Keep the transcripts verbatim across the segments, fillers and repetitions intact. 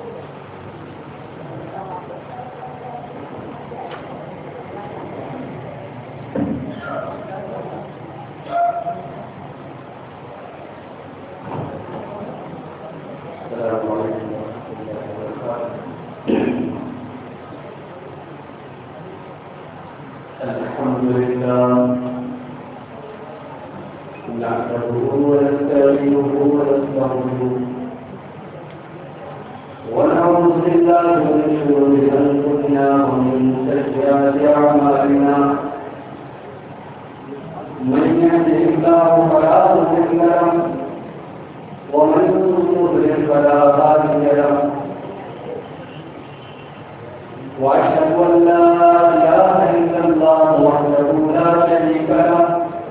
الحمد لله نحمده ونستعينه ونستغفره ونعوذ بالله من شرور انفسنا ومن سيئات اعمالنا من يهده الله فلا مضل له ومن يضلل فلا هادي له واشهد ان لا اله الا الله وحده لا شريك له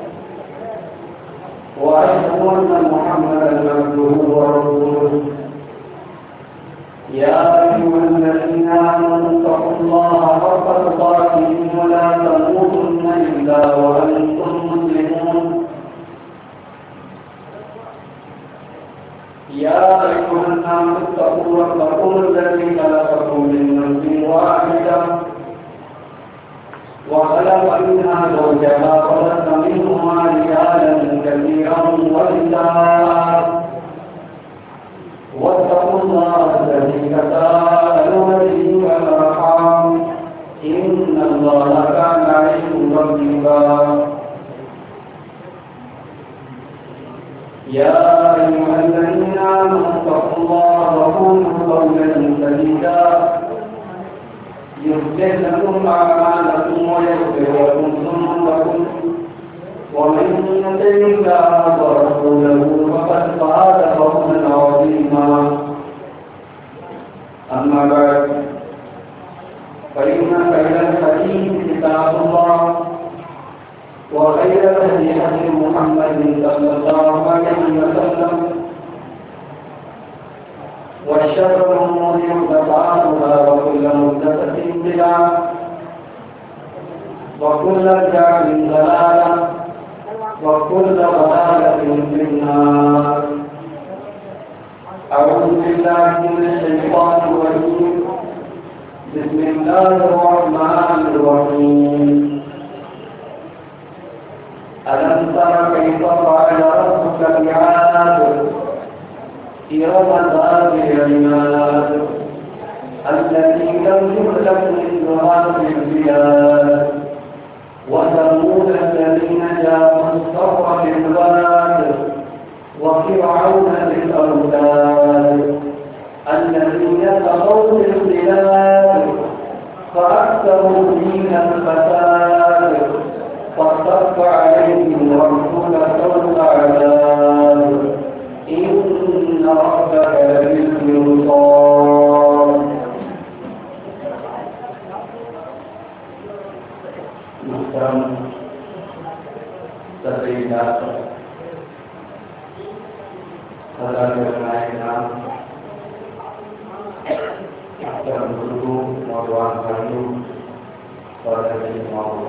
واشهد ان محمدا عبده ورسوله يا ايها الذين امنوا اتقوا الله حق تقاته ولا تموتن الا وانتم مسلمون يا ايها الناس اتقوا ربكم الذي خلقكم من نفس واحده وخلق منها زوجها وبث منهما رجالا كثيرا ونساء واتقوا الله الذي تساءلون به والارحام ان الله كان عليكم رقيبا يا ايها الذين امنوا اتقوا الله وقولوا قولا سديدا يصلح لكم اعمالكم ويغفر لكم ذنوبكم ومن يطع الله ورسوله فقد فاز فوزا عظيما اما بعد فان خير الحديث كتاب الله وخير الهدي هدي محمد صلى الله عليه وسلم وشر الامور محدثاتها وكل محدثة بدعة وكل بدعة ضلالة وكل ضلالة في النار. أعوذ بالله من الشيطان الرجيم. بسم الله الرحمن الرحيم. ألم تر كيف فعل ربك بعاد إرم ذات العماد التي لم يخلق مثلها في البلاد وثمود الذين جابوا الصخر بالواد وفرعون بالأوتاد الذين طغوا في البلاد فأكثروا فيها الفساد فصب عليهم ربك سوط عذاب إن ربك لبالمرصاد. محترم تقریبات حضرات علماء کرام، محترم بزرگوں، نوجوان بھائیوں اور عزیز ماؤں،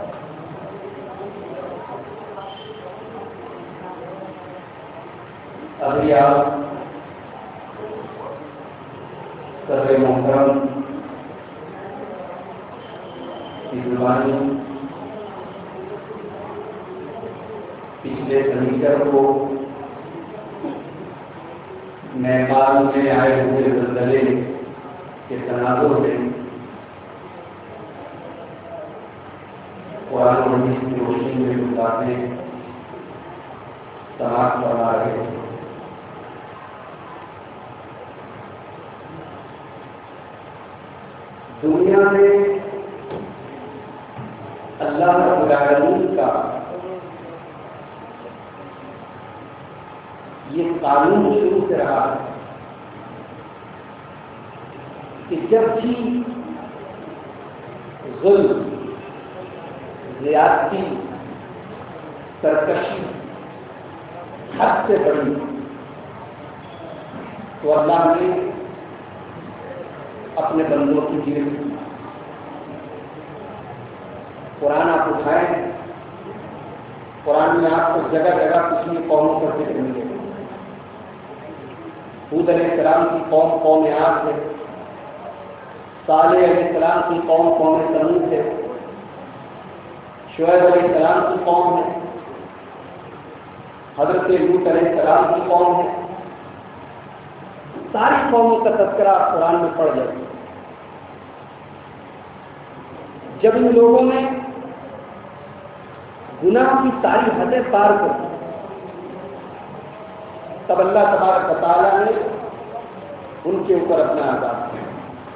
ابھی آپ صدر محترم کی زبانی پچھلے سنیچر کو نیپال میں آئے ہوئے زلزلے کے تناظر سے قرآن و حدیث کی روشنی میں کچھ باتیں سماعت فرما رہے ہیں۔ دنیا میں اللہ رب العالمین کا یہ قانون شروع سے رہا ہے کہ جب بھی ظلم، زیادتی، سرکشی حد سے بڑی تو اللہ نے اپنے بندوں کی جیت کی۔ قرآن آپ اٹھائیں، قرآن میں آپ کو جگہ جگہ پچھلی قوموں پر ذکر ملے گا۔ حود علیہ السلام کی قوم قوم عاد ہے، صالح علیہ السلام کی قوم قوم ثمود ہے، شعیب علیہ السلام کی قوم ہے، حضرت لوط علیہ السلام کی قوم ہے. ساری قوموں کا تذکرہ قرآن میں پڑھ جائے. جب ان لوگوں نے گناہ کی ساری حدیں پار کر دی تب اللہ تبارک و تعالیٰ نے ان کے اوپر اپنا عذاب کیا.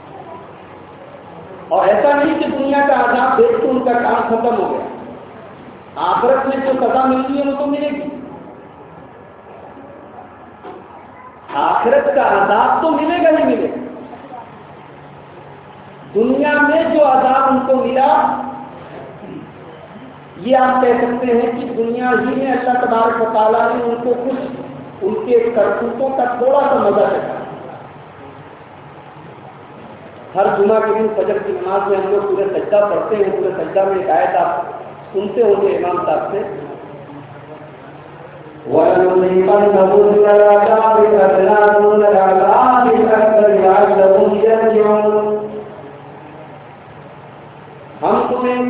اور ایسا نہیں کہ دنیا کا عذاب دیکھ کے ان کا کام ختم ہو گیا. آخرت میں جو سزا ملتی ہے وہ تو ملے گی. آخرت کا عذاب تو ملے گا ہی ملے گا. دنیا میں جو عذاب ان کو ملا یہ آپ کہہ سکتے ہیں کہ دنیا ہی میں اللہ تبارک و تعالیٰ نے ان کو کچھ ان کے کرتوتوں کا تھوڑا سا مزہ چکھا. ہر جمعہ کے دن فجر کی نماز میں ہم لوگ پورے سجدہ پڑھتے ہیں. پورے سجدہ میں ایک آیت آپ سنتے ہوں گے امام صاحب سے، وَلَنُذِيقَنَّهُم مِّنَ الْعَذَابِ الْأَدْنَىٰ دُونَ الْعَذَابِ الْأَكْبَرِ لَعَلَّهُمْ يَرْجِعُونَ. ہم تمہیں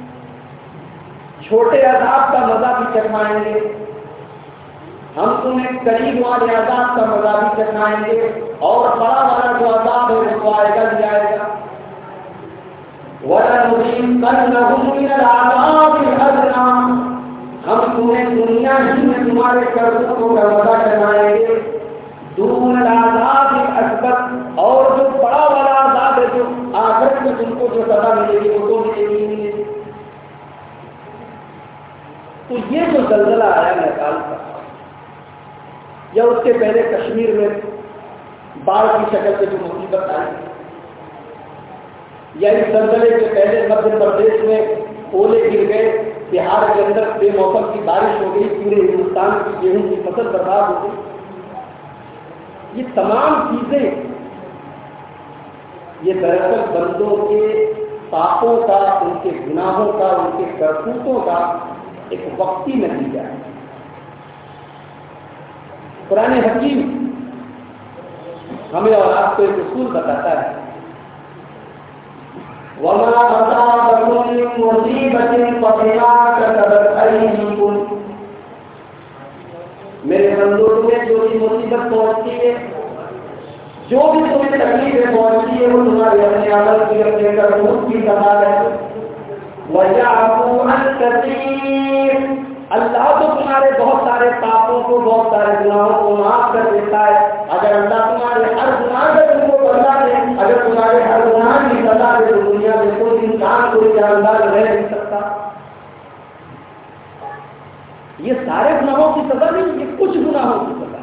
چھوٹے عذاب کا مزہ بھی چکھائیں گے، ہم تمہیں قریب والے عذاب کا مزہ بھی چکھائیں گے، اور بڑا والا جو عذاب ہے وہ آئے گا بھی آئے گا. وَلَنُذِيقَنَّهُم مِّنَ الْعَذَابِ الْأَدْنَىٰ، ہم تمہیں دنیا ہی میں تمہارے کرتوتوں کا مزہ چکھائیں گے، دون العذاب الاکبر، اور جو بڑا والا عذاب ہے جو آخرت میں تم کو جو سزا ملے گی وہ تو ملے گی ملے گی. تو یہ جو زلزلہ آیا نیپال کا یا اس کے پہلے کشمیر میں باڑھ کی شکل سے جو مصیبت آئی، یا اس زلزلے کے پہلے مدھیہ پردیش میں اولے گر گئے، بہار کے اندر بے موسم کی بارش ہو گئی، پورے ہندوستان کی گیہوں کی فصل برباد ہو گئی. یہ تمام چیزیں یہ دراصل بندوں کے پاپوں کا، ان کے گناہوں کا، ان کے کرتوتوں کا ایک وقتی نتیجہ ہے. قرآن حکیم ہمیں اور آپ کو ایک اصول بتاتا ہے، وَمَا أَصَابَكُم مِّن مُّصِيبَةٍ فَبِمَا كَسَبَتْ أَيْدِيكُمْ. میرے بندوں تمہیں جو بھی مصیبت پہنچتی ہے، جو بھی تمہیں تکلیفیں پہنچتی ہے، وہ تمہارے اپنے عمل کی، اپنے کرتوت کی سزا ہے. وَيَعْفُو عَن كَثِيرٍ، اللہ تو تمہارے بہت سارے پاپوں کو، بہت سارے گناہوں کو معاف کر دیتا ہے. اگر اللہ تمہارے ہر گناہ کا تم کو بدلا دے، اگر تمہارے ہر گناہ کی سزا دے، تو دنیا میں کوئی انسان، کوئی جاندار رہ نہیں سکتا. یہ سارے گناہوں کی سزا نہیں، یہ کچھ گناہوں کی سزا.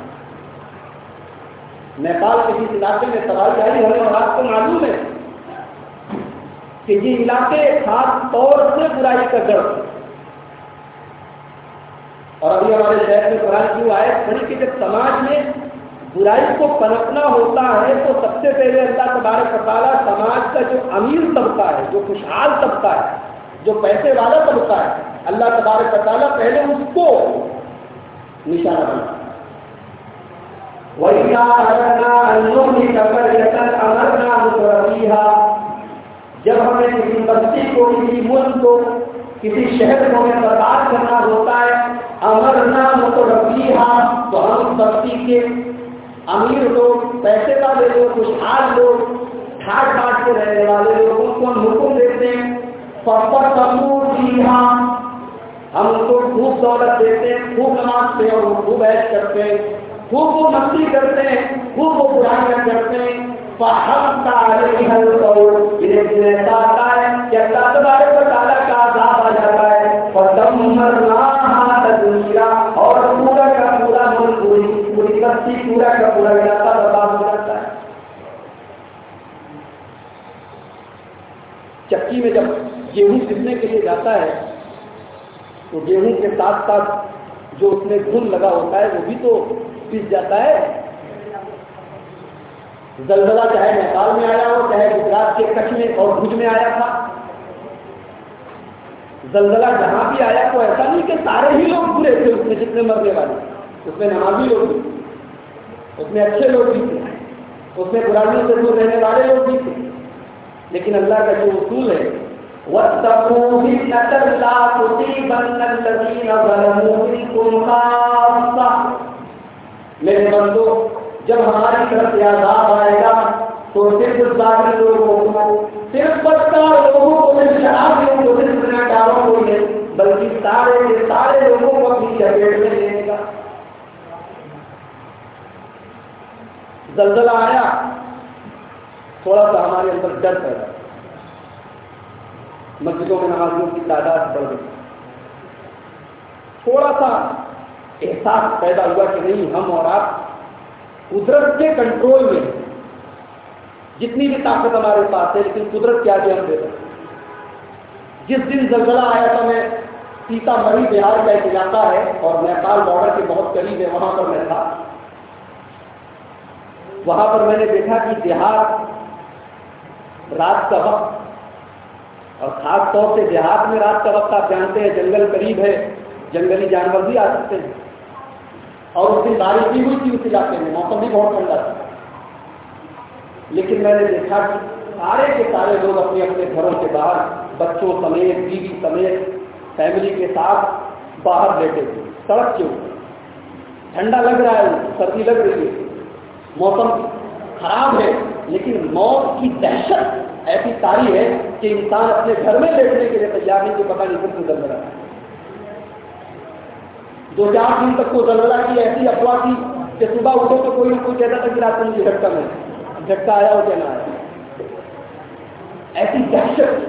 نیپال کے جس علاقے میں تباہی آئی ہے اور آپ کو معلوم ہے کہ یہ علاقے خاص طور سے برائی کا گڑھ ہے. اور ابھی ہمارے شہر میں قرآن کیوں آئے پڑھی کہ جب سماج میں برائی کو پنپنا ہوتا ہے تو سب سے پہلے اللہ تبارک و تعالیٰ سماج کا جو امیر طبقہ ہے، جو خوشحال طبقہ ہے، جو پیسے والا طبقہ ہے، اللہ تبارک و تعالیٰ پہلے اس کو نشانہ بنا. وَإِذَا أَرَدْنَا أَن نُّهْلِكَ قَرْيَةً أَمَرْنَا مُتْرَفِيهَا، جب ہمیں کسی بستی کو، کسی ملک کو، کسی شہر کو ہمیں برباد کرنا ہوتا ہے، امرنا مترفیہا، تو ہم بستی کے امیر لوگ، پیسے والے لوگ، خوشحال لوگ، ٹھاٹ ٹھاٹ کے رہنے والے لوگوں کو ہم حکم دیتے ہیں، فَقَتَلُوا فِيهَا، ہم ان کو خوب دولت دیتے ہیں، خوب نماز پہ اور خوب عیش کرتے ہیں، خوب وہ مستی کرتے ہیں، خوب وہ برائیاں کرتے ہیں. فَحَقَّ عَلَيْهَا الْقَوْلُ، انہیں ایسا آتا ہے کہ اللہ تبارک و تعالیٰ کا عذاب آ جاتا ہے. فَدَمَّرْنَاهَا تَدْمِيرًا، اور پورا کا پورا ملک، پوری پوری بستی، پورا کا پورا علاقہ برباد ہو جاتا ہے. چکی میں جب گیہوں پیسنے کے لیے جاتا ہے تو گیہوں کے ساتھ ساتھ جو اس میں گھن لگا ہوتا ہے وہ بھی تو پیس جاتا ہے. زلزلہ چاہے نیپال میں آیا ہو، چاہے گجرات کے کچھ میں اور بھوج میں آیا تھا، زلزلہ جہاں بھی آیا تو ایسا نہیں کہ سارے ہی لوگ برے تھے اس میں، جتنے مرنے والے اس میں نمازی لوگ بھی. اس میں اچھے لوگ بھی تھے، اس میں برائیوں سے دور رہنے والے لوگ بھی تھے، لیکن اللہ کا جو اصول ہے وَاتَّقُوا فِتْنَةً لَا تُصِيبَنَّ الَّذِينَ ظَلَمُوا مِنكُمْ خَاصَّةً، میرے بندو جب ہماری طرف سے عذاب آئے گا تو صرف ظالم لوگوں کو، صرف بدکار لوگوں کو، صرف شرابیوں کو، صرف زناکاروں کو نہیں بلکہ سارے کے سارے لوگوں کو اپنی چپیٹ میں لینے گا۔ زلزلہ آیا، تھوڑا سا ہمارے اندر ڈر پیدا، مسجدوں میں نمازیوں کی تعداد بڑھ گئی، تھوڑا سا احساس پیدا ہوا کہ نہیں ہم اور آپ قدرت کے کنٹرول میں، جتنی بھی طاقت ہمارے پاس ہے لیکن قدرت کیا جو ہم دے سکتے۔ جس دن زلزلہ آیا تھا، میں سیتا مری بہار کا ایک علاقہ ہے اور نیپال بارڈر کے بہت قریب ہے، وہاں پر میں تھا۔ وہاں پر میں نے دیکھا کہ دیہات رات کا وقت، اور خاص طور سے دیہات میں رات کا وقت آپ جانتے ہیں جنگل قریب ہے، جنگلی جانور بھی آ سکتے ہیں، اور اس دن بارش بھی ہوئی تھی اس علاقے میں، موسم بھی بہت ٹھنڈا تھا، لیکن میں نے دیکھا کہ سارے کے سارے لوگ اپنے اپنے گھروں سے باہر بچوں سمیت، بیوی سمیت، فیملی کے ساتھ باہر بیٹھے تھے سڑک کے اوپر۔ ٹھنڈا لگ رہا ہے، سردی لگ رہی ہے، موسم خراب ہے، لیکن موت کی دہشت ایسی طاری ہے کہ انسان اپنے گھر میں بیٹھنے کے لیے تیار نہیں، کہ پتہ نہیں کچھ گزر رہا ہے۔ دو چار دن تک کو زلزلہ کی ایسی افواہ تھی کہ صبح اٹھو تو کوئی نہ کوئی کہتا تھا کہ رات میں جھٹکا میں جھٹکا آیا ہو کیا نہ آیا، ایسی دہشت۔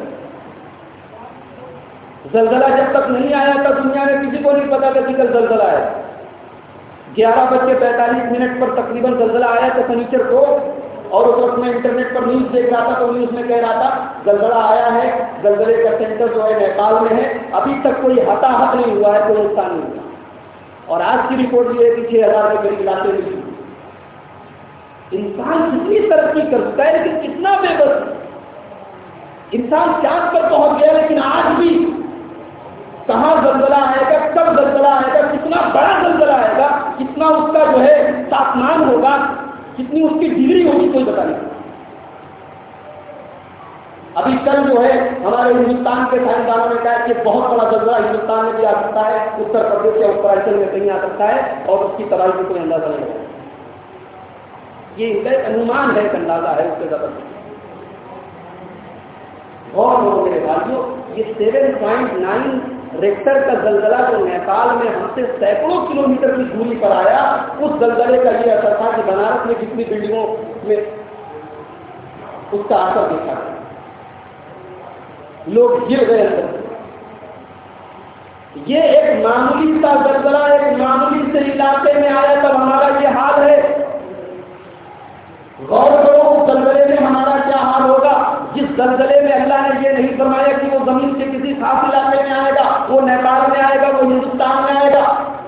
زلزلہ جب تک نہیں آیا تھا دنیا میں کسی کو نہیں پتا تھا کہ کل زلزلہ آیا۔ گیارہ بج کے پینتالیس منٹ پر تقریباً زلزلہ آیا تھا سنیچر کو، اور اس وقت میں انٹرنیٹ پر نیوز دیکھ رہا تھا تو نیوز میں کہہ رہا تھا زلزلہ آیا ہے، زلزلے کا سینٹر جو ہے نیپال میں ہے، ابھی تک کوئی ہتاہت نہیں ہوا ہے، کوئی نقصان نہیں ہوا۔ اور آج کی رپورٹ یہ ہے کہ چھ ہزار کے قریب علاقے میں انسان کتنی ترقی کرتا ہے لیکن کتنا بے بس۔ انسان چاند پر پہنچ گیا لیکن آج بھی کہاں زلزلہ آئے گا، کب زلزلہ آئے گا، کتنا بڑا زلزلہ آئے گا، کتنا اس کا جو ہے تاپمان ہوگا، کتنی اس کی ڈگری ہوگی، کوئی پتہ نہیں۔ ابھی کل جو ہے ہمارے ہندوستان کے سائنسدانوں نے کہا کہ بہت بڑا زلزلہ ہندوستان میں بھی آ سکتا ہے، اتر پردیش یا اتراچل میں کہیں آ سکتا ہے، اور اس کی تباہی کو کوئی اندازہ نہیں ہے۔ یہ ان کا ایک انومان ہے، ایک اندازہ ہے، اس سے زیادہ اور لوگوں میرے بھائیوں، یہ سیون پوائنٹ نائن ریکٹر کا زلزلہ جو نیپال میں ہم سے سینکڑوں کلومیٹر کی دوری پر آیا، اس زلزلے کا یہ اثر تھا کہ بنارس میں جتنی بلڈنگوں میں اس کا اثر دیکھا گیا، لوگ گر گئے اندر۔ یہ ایک معمولی سا زلزلہ ایک معمولی سے علاقے میں آیا تب ہمارا یہ حال ہے۔ غور کرو اس زلزلے میں ہمارا کیا حال ہوگا، جس زلزلے میں اللہ نے یہ نہیں فرمایا کہ وہ زمین کے کسی خاص علاقے میں آئے گا، وہ نیپال میں آئے گا، وہ ہندوستان میں آئے گا،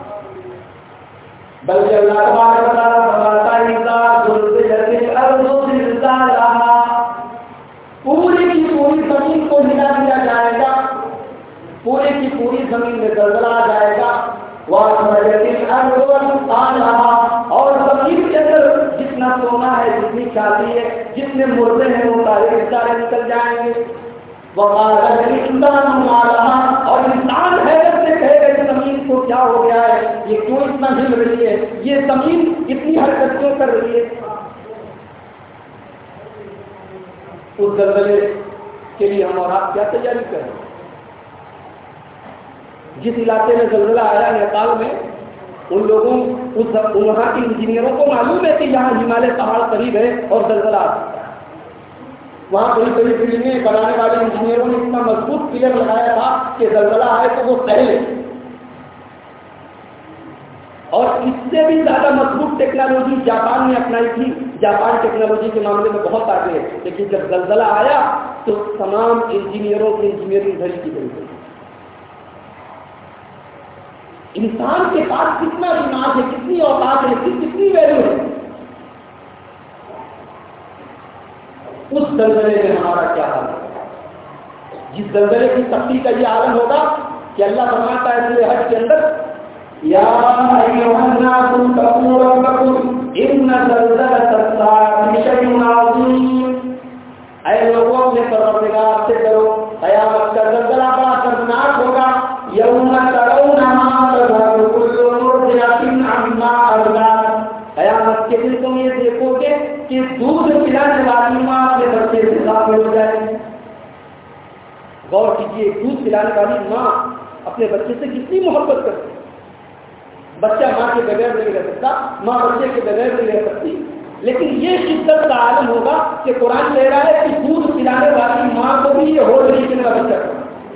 بلکہ اللہ تبارک و تعالیٰ فرماتا ہے اذا زلزلت الارض زلزالها، پوری کی پوری زمین کو ہلا دیا جائے گا، پوری کی پوری زمین میں زلزلہ آ جائے گا، وَأَخْرَجَتِ الْأَرْضُ أَثْقَالَهَا، اور زمین کے اندر جتنا سونا ہے، جتنی چاندی ہے، جتنے مردے ہیں وہ سارے سارے نکل جائیں گے۔ وَقَالَ الْإِنسَانُ مَا لَهَا، اور انسان حیرت سے کہے گا کہ زمین کو کیا ہو گیا ہے، یہ کیوں اتنا ہل رہی ہے، یہ زمین اتنی حرکت کیوں کر رہی ہے۔ اس زلزلے کے لیے ہم اور آپ کیا تیاری کریں؟ جس علاقے میں زلزلہ آیا نیپال میں، ان لوگوں اس وہاں کے انجینئروں کو معلوم ہے کہ یہاں ہمالیہ پہاڑ قریب ہے اور زلزلہ آ سکتا ہے۔ وہاں بڑی بڑی بلڈنگیں بنانے والے انجینئروں نے اتنا مضبوط پلر لگایا تھا کہ زلزلہ آئے تو وہ سہلے، اور اس سے بھی زیادہ مضبوط ٹیکنالوجی جاپان نے اپنائی تھی۔ جاپان ٹیکنالوجی کے معاملے میں بہت آگے ہے، لیکن جب زلزلہ آیا تو تمام انجینئروں کی انجینئرنگ دھری کی گئی تھی۔ انسان کے پاس کتنا دماغ ہے، کتنی اوقات ہے، کتنی ویلیو ہے، اس زلزلے میں ہمارا کیا حال ہے؟ جس زلزلے کی سختی کا یہ عالم ہوگا کہ اللہ فرماتا ہے سورہ حج کے اندر یا ایھا الناس اتقوا ربکم ان زلزلۃ الساعۃ شیء عظیم، اے لوگوں اپنے پروردگار سے ڈرو، قیامت کا زلزلہ بڑا خطرناک ہوگا۔ یوم ترونہا تذہل کل مرضعۃ عما ارضعت، قیامت کے دن تم یہ دیکھو گے کہ دودھ پلانے والی ماں اپنے بچے سے غافل ہو جائے گی۔ غور کیجیے، دودھ پلانے والی ماں اپنے بچے سے کتنی محبت کرتی ہے۔ بچہ ماں کے بغیر نہیں رہ سکتا، ماں بچے کے بغیر نہیں رہ سکتی، لیکن یہ شدت کا عالم ہوگا کہ قرآن کہہ رہا ہے کہ دودھ پلانے والی ماں کو بھی یہ ہو رہی کہ میرا بچہ کرا۔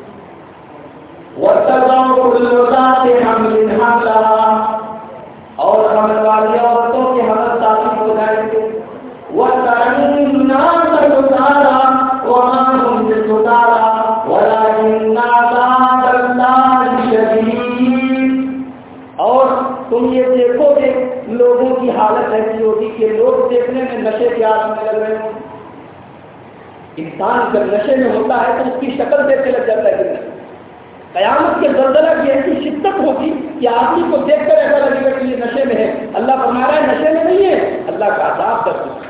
وَتَضَعُ كُلُّ ذَاتِ حَمْلٍ حَمْلَهَا، اور حمل والی عورتوں کے حمل ثابت ہو جائیں گے۔ وَتَرَى النَّاسَ سُكَارَىٰ وَمَا هُمْ بِسُكَارَىٰ وَلَٰكِنَّ عَذَابَ اللَّهِ شَدِيدٌ، اور تم یہ دیکھو گے لوگوں کی حالت ایسی ہوگی کہ لوگ دیکھنے میں نشے کے عادی میں لگ رہے ہیں۔ انسان جب نشے میں ہوتا ہے تو اس کی شکل دیکھ کے لگ جاتا ہے کہ نہیں۔ قیامت کے زلزلہ کی ایسی شدت ہوگی کہ آدمی کو دیکھ کر ایسا لگے گا کہ یہ نشے میں ہے۔ اللہ فرما رہا ہے نشے میں نہیں ہے، اللہ کا عذاب درد ہے۔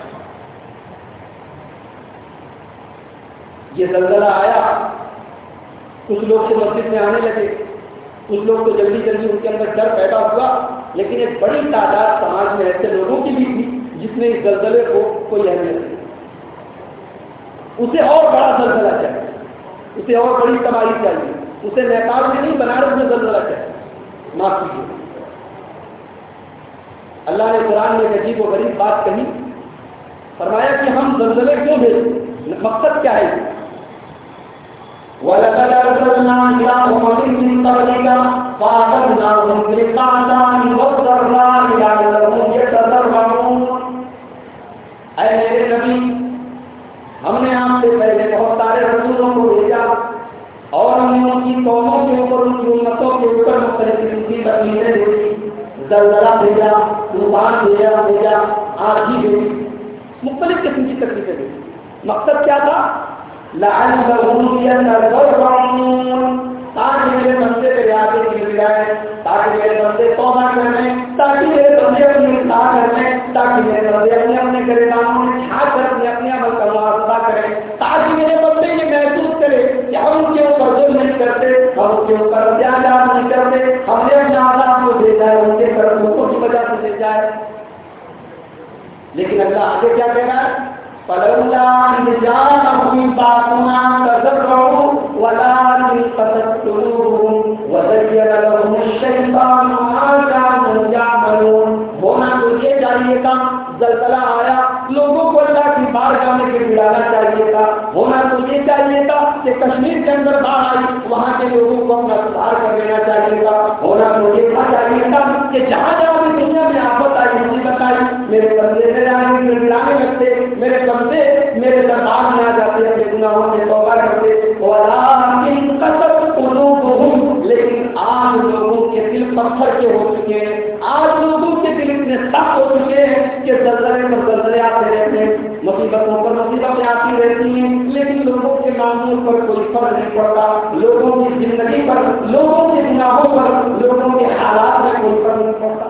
یہ زلزلہ آیا، کچھ لوگ تو مسجد میں آنے لگے، کچھ لوگ تو جلدی جلدی ان کے اندر ڈر پیدا ہوا، لیکن ایک بڑی تعداد سماج میں ایسے لوگوں کی بھی تھی جس نے اس زلزلے کو کوئی اہمیت نہیں، اسے اور بڑا زلزلہ چاہیے، اسے اور بڑی تباہی چاہیے، اسے نیپال میں نہیں بنارس میں زلزلہ چاہیے۔ معاف کیجیے، اللہ نے قرآن میں ایک عجیب و غریب بات کہی، فرمایا کہ ہم زلزلے کیوں بھیجتے، مقصد کیا ہے؟ وَلَقَدْ أَرْسَلْنَا إِلَىٰ أُمَمٍ مِّن قَبْلِكَ فَأَخَذْنَاهُم بِالْبَأْسَاءِ وَالضَّرَّاءِ لَعَلَّهُمْ يَتَضَرَّعُونَ، اے میرے نبی، ہم نے آپ سے پہلے بہت سارے رسولوں کو بھیجا اور ہم نے ان کی قوموں کے اوپر، ان کی امتوں کے اوپر مختلف قسم کی تکلیفیں بھیجی، زلزلہ بھیجا، طوفان بھیجا بھیجا آندھی بھیجی، مختلف قسم کی تکلیفیں بھیجی۔ مقصد کیا تھا؟ لعلهم يتضرعون، تاکہ میرے بندے کے آگے گر جائے، تاکہ میرے بندے توبہ کر لیں، تاکہ میرے بندے اپنی اصلاح کر لیں، تاکہ میرے بندے اپنے اپنے گریبانوں میں چھا کر اپنے اپنے عمل کا محاسبہ کریں، تاکہ میرے بندے یہ محسوس کرے کہ ہم ان کے اوپر ظلم نہیں کرتے، ہم ان کے اوپر اتیاچار نہیں کرتے، ہم نے اپنے آزاد کو بھیجا ہے ان کے کرتوتوں کی وجہ سے بھیجا ہے۔ لیکن اللہ آگے کیا کہہ رہا ہے؟ فَلَوْلَا إِذْ جَاءَهُم بَأْسُنَا تَضَرَّعُوا وَلَٰكِن قَسَتْ قُلُوبُهُم وَزَيَّنَ لَهُمُ الشَّيْطَانُ مَا كَانُوا يَعْمَلُونَ، ہونا تو یہ چاہیے تھا، زلزلہ آیا لوگوں کو اللہ کی بارگاہ میں گرانا چاہیے تھا، ہونا تو یہ چاہیے تھا کہ کشمیر کے اندر باڑھ آئی وہاں کے لوگوں کو اپنا سدھار کر لینا چاہیے تھا، ہونا تو یہ چاہیے تھا کہ جہاں جہاں بھی دنیا میں آفت آئی مصیبت آئی میرے بندے میرے آنے میں گرانے لگتے، میرے بندے میرے دربار میں آ جاتے، اپنے گناہوں سے توبہ کرتے، وَلَٰكِن قَسَتْ قُلُوبُهُم، لیکن آج لوگوں کے دل پتھر کے ہو چکے ہیں، آج لوگوں کے دل اتنے سخت ہو چکے ہیں کہ زلزلے پر زلزلے آتے رہتے ہیں، مصیبتوں پر مصیبتیں آتی رہتی ہیں، لیکن لوگوں کے معمول پر کوئی فرق نہیں پڑتا، لوگوں کی زندگی پر، لوگوں کے گناہوں پر، لوگوں کے حالات میں کوئی فرق نہیں پڑتا۔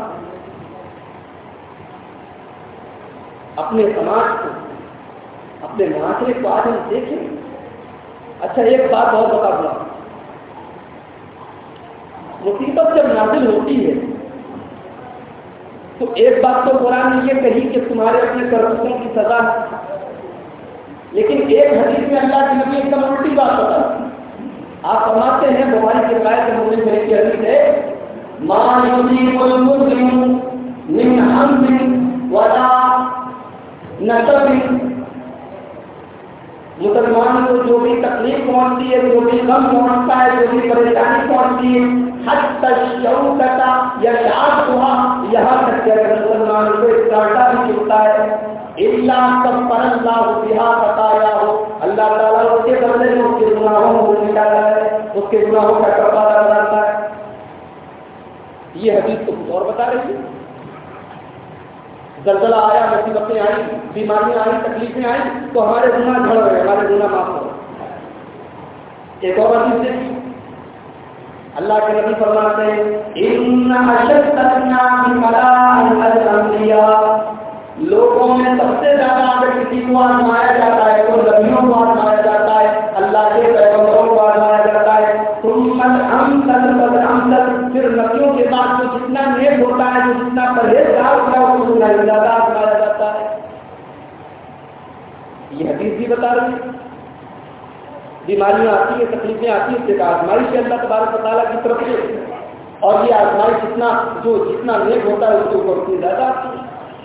اپنے سماج کو، اپنے معاشرے کو آج ہم دیکھیں۔ اچھا ایک بات اور بتا دوں، مصیبت جب نازل ہوتی ہے تو ایک بات تو قرآن نے یہ کہی کہ تمہارے اپنے کرتوتوں کی سزا ہے، لیکن ایک حدیث میں اللہ کے نبی ایک دم الٹی بات بتا، آپ فرماتے ہیں بخاری کی روایت میں مسلم شریف کی حدیث ہے، ما یصیب المسلم من ہم ولا نصب، مسلمان کو جو بھی تکلیف پہنچتی ہے، جو بھی غم پہنچتا ہے، جو بھی پریشانی پہنچتی ہے، حتی الشوکۃ یشاقها، یہاں تک کہ اگر مسلمان کو ایک کانٹا بھی چبھتا ہے، الا کفر اللہ بہا خطایاہ، اللہ تعالیٰ اس کے بدلے میں اس کے گناہوں کو مٹاتا ہے، اس کے گناہوں کا کفارہ کرتا ہے۔ یہ حدیث تو کچھ اور بتا رہی ہے۔ زلزلہ آیا، مصیبتیں آئی، بیماریاں آئی، تکلیفیں آئی تو ہمارے گناہ جھڑ گئے، ہمارے گناہ معاف ہو گئے۔ ایک اور حدیث دیکھیے، اللہ کے نبی فرماتے ہیں ان اشد الناس بلاء الانبیاء، لوگوں میں سب سے زیادہ اگر کسی کو آزمایا جاتا ہے تو نبیوں کو آزمایا جاتا ہے، اللہ کے پیغمبروں کو آزمایا جاتا ہے، ثم الامثل فالامثل، پھر نبیوں کے بعد جو جتنا نیک ہوتا ہے، جو جتنا پرہیزگار ہوتا ہے اس کو زیادہ آزمایا جاتا ہے۔ یہ حدیث بھی بتا رہی ہے بیماریاں آتی ہیں، تکلیفیں آتی ہیں، اس سے آزمائش ہے اللہ تبارک و تعالیٰ کی طرف سے، اور یہ آزمائش جتنا جو جتنا نیک ہوتا ہے اس کے اوپر اتنی زیادہ آتی ہے۔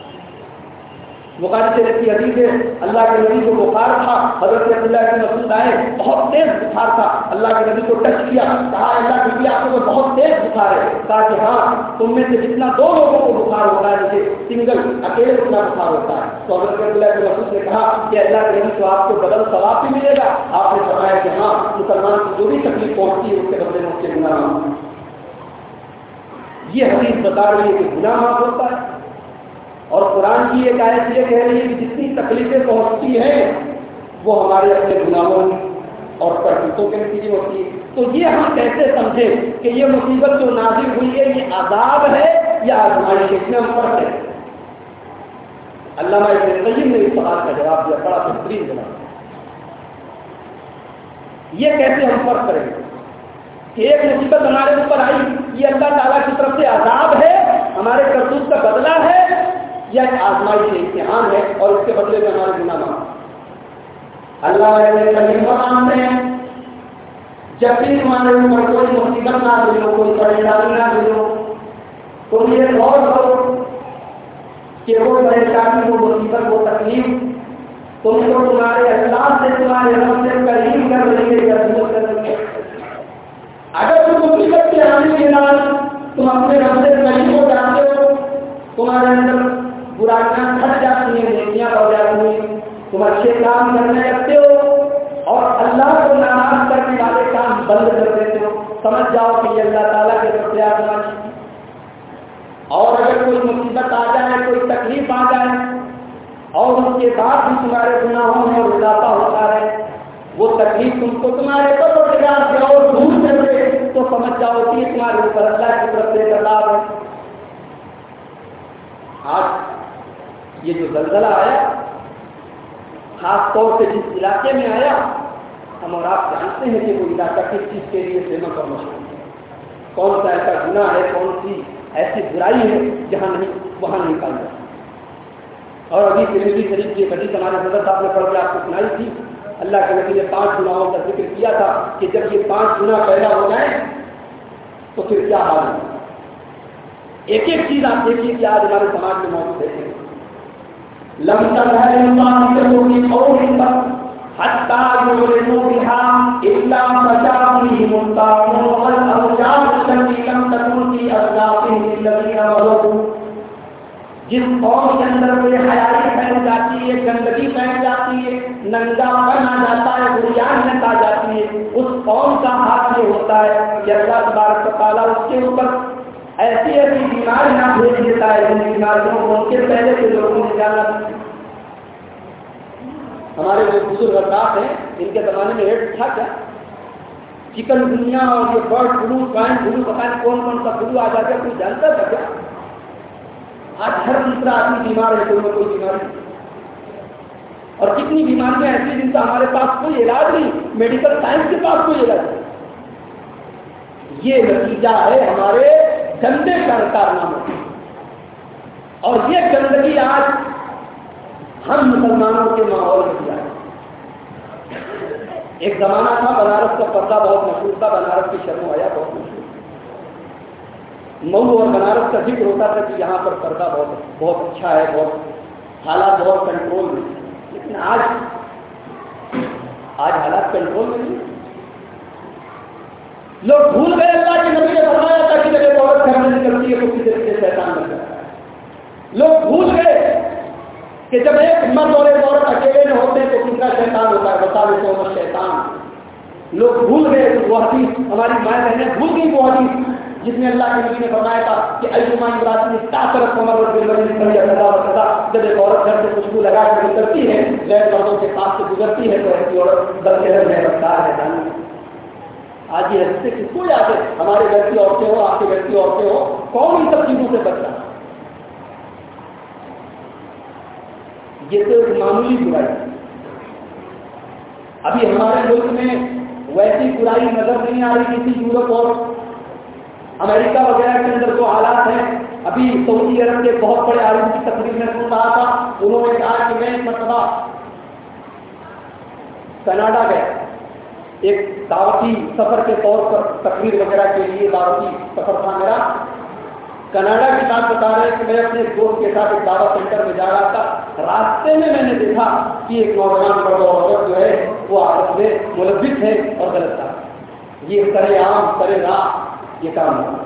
بخاری شریف کی حدیث ہے اللہ کے نبی کو بخار تھا، حضرت عبداللہ بن مسعود آئے، بہت تیز بخار تھا، اللہ کے نبی کو ٹچ کیا، کہا اللہ کے نبی آپ کو بہت تیز بخار ہے، کہا کہ ہاں تم میں سے جتنا دو لوگوں کو بخار ہوتا ہے جسے سنگل اکیلے اتنا بخار ہوتا ہے، تو حضرت عبداللہ بن مسعود نے کہا کہ اللہ کے نبی تو آپ کو بدل ثواب بھی ملے گا، آپ نے فرمایا کہ ہاں مسلمان کو جو بھی تکلیف پہنچتی ہے اس کے بدلے میں اس کے گناہ ہوتے ہیں۔ یہ حدیث بتا رہی ہے کہ گناہ معاف ہوتا ہے، اور قرآن کی ایک آیت یہ کہہ رہی ہے کہ جتنی تکلیفیں پہنچتی ہیں وہ ہمارے اپنے گناہوں اور کرتوتوں کے نتیجے ہوتی ہے۔ تو یہ ہم کیسے سمجھیں کہ یہ مصیبت جو نازل ہوئی ہے یہ عذاب ہے یا آزمائش ہے؟ اس میں ہم فرق ہے۔ علامہ ابن قیم نے اس سوال کا جواب دیا، بڑا بہترین جواب۔ یہ کیسے ہم فرق کریں گے کہ ایک مصیبت ہمارے اوپر آئی یہ اللہ تعالیٰ کی طرف سے عذاب ہے، ہمارے کرتوت کا بدلہ ہے، یا آزمائش ہے، امتحان ہے، اور اس کے بدلے میں ہمارے گناہ معاف۔ اللہ نے فرماتے ہیں جب بھی تمہارے اوپر کوئی مصیبت نہ ملو، کوئی پریشانی نہ ملو، تم یہ غور کرو کہ وہ پریشانی، وہ مصیبت، وہ تکلیف تم کو تمہارے اللہ سے، تمہارے رب سے قریب کر رہی ہے یا دور کر رہی ہے۔ اگر تم مصیبت کے آنے کے بعد تم اپنے رب سے قریب ہو جاتے ہو، تمہارے اندر برائیاں گھٹ جاتی ہیں، نیکیاں بڑھ جاتی ہیں، تم اچھے کام کرنے لگتے ہو اور اللہ کو ناراض کرنے والے کام بند کر دیتے ہو، سمجھ جاؤ کہ یہ اللہ تعالیٰ کے طرف سے آزمائش ہے۔ اور اگر کوئی مصیبت آ جائے، کوئی تکلیف آ جائے اور اس کے بعد بھی تمہارے گناہوں میں اضافہ ہوتا ہے، وہ تکلیف تم کو تمہارے پروردگار سے اور دور کر دے، تو سمجھ جاؤ کہ یہ تمہارے اوپر اللہ کی طرف سے عذاب ہے۔ آج یہ جو زلزلہ آیا، خاص طور سے جس علاقے میں آیا، ہم اور آپ جانتے ہیں کہ وہ علاقہ کس چیز کے لیے فیمس اور مشہور ہے، کون سا ایسا گناہ ہے، کون سی ایسی برائی ہے جہاں نہیں وہاں نہیں پائی جاتی۔ اور ابھی ترمذی شریف کی حدیث ہمارے حضرت صاحب نے پڑھ کے آپ کو سنائی تھی، اللہ کے نبی نے پانچ گناہوں کا ذکر کیا تھا کہ جب یہ پانچ گناہ پیدا ہو جائیں تو پھر کیا حال ہے۔ ایک ایک چیز آپ دیکھیے کہ آج ہمارے سماج میں موجود ہے۔ لمتا ہے انسان کے لوگ اور حتی یورثوا بها الا فشاء منتقم والاوجاع التي لم تكن في اصلافهم الذين مضوا۔ جس قوم کے اندر کوئی حیائی پھیل جاتی ہے، گندگی پھیل جاتی ہے، ننگا پن آ جاتا ہے، بریانت آ جاتی ہے، اس قوم کا حال یہ ہوتا ہے کہ اللہ تبارک و تعالیٰ اس کے اوپر ایسی ایسی بیماریاں بھیج دیتا ہے جن بیماریوں کو ان کے پہلے کے لوگوں نے جانا۔ ہمارے جو بزرگ حضرات ہیں ان کے زمانے میں ایڈس تھا کیا؟ چکن گنیا اور یہ برڈ فلو، سوائن فلو، پتہ نہیں کون کون سا فلو آ جاتا ہے، کوئی جانتا تھا کیا؟ آج ہر دوسرا آدمی بیمار ہے، کوئی نہ کوئی بیماری۔ اور کتنی بیماریاں ایسی جن کا ہمارے پاس کوئی علاج نہیں، میڈیکل سائنس کے پاس کوئی علاج نہیں۔ یہ نتیجہ ہے ہمارے گندے کارناموں، اور یہ گندگی آج ہم مسلمانوں کے ماحول میں کیا ہے۔ ایک زمانہ تھا بنارس کا پردہ بہت مشہور تھا، بنارس کی شرم حیا بہت مشہور، مئو اور بنارس کا ذکر ہوتا تھا کہ یہاں پر پردہ بہت بہت اچھا ہے، بہت حالات بہت کنٹرول میں، لیکن آج آج حالات کنٹرول میں نہیں۔ لوگ بھول گئے اللہ کے نبی نے فرمایا تھا کہ جب عورت گھر میں نکلتی ہے تو کسی طریقے سے شیطان بن جاتا ہے۔ لوگ بھول گئے کہ جب ایک مرد اور ایک عورت اکیلے میں ہوتے ہیں تو کتنا شیطان ہوتا ہے، بتا دیتے عمر شیطان۔ لوگ بھول گئے وہ حدیث، ہماری مائیں بہنیں بھول گئی وہ حدیث جس میں اللہ کے نبی نے فرمایا تھا کہ ایما امرأۃ استأثرت عمر بالرجل فليتزوجها وكذا، جب ایک عورت گھر سے خوشبو لگا کر نکلتی ہے، غیر مردوں کے پاس سے گزرتی ہے تو ایسی عورت بدکردار ہے، بدکردار ہے۔ آج یہ حدیثیں کس کو یاد ہے؟ ہمارے گھر کی عورتیں ہو، آپ کے گھر کی عورتیں ہو، کون ان سب چیزوں سے بچ رہا؟ یہ تو ایک معمولی برائی ہے۔ ابھی ہمارے ملک میں ویسی برائی نظر نہیں آ رہی کسی یورپ اور امریکہ وغیرہ کے اندر جو حالات ہیں۔ ابھی سعودی عرب کے بہت بڑے عالم کی تقریر میں سن رہا تھا، انہوں نے کہا کہ میں ایک مرتبہ کینیڈا گیا، ایک دعوتی سفر کے طور پر تقریر وغیرہ کے لیے دعوتی سفر تھا میرا۔ کینیڈا کی بات بتا رہے کہ میں اپنے دوست کے ساتھ ایک دعوت سینٹر میں جا رہا تھا، راستے میں میں نے دیکھا کہ ایک نوجوان مرد اور عورت جو ہے وہ آپس میں ملوث ہے اور غلط تھا۔ یہ سرے عام سرے راہ یہ کام ہے۔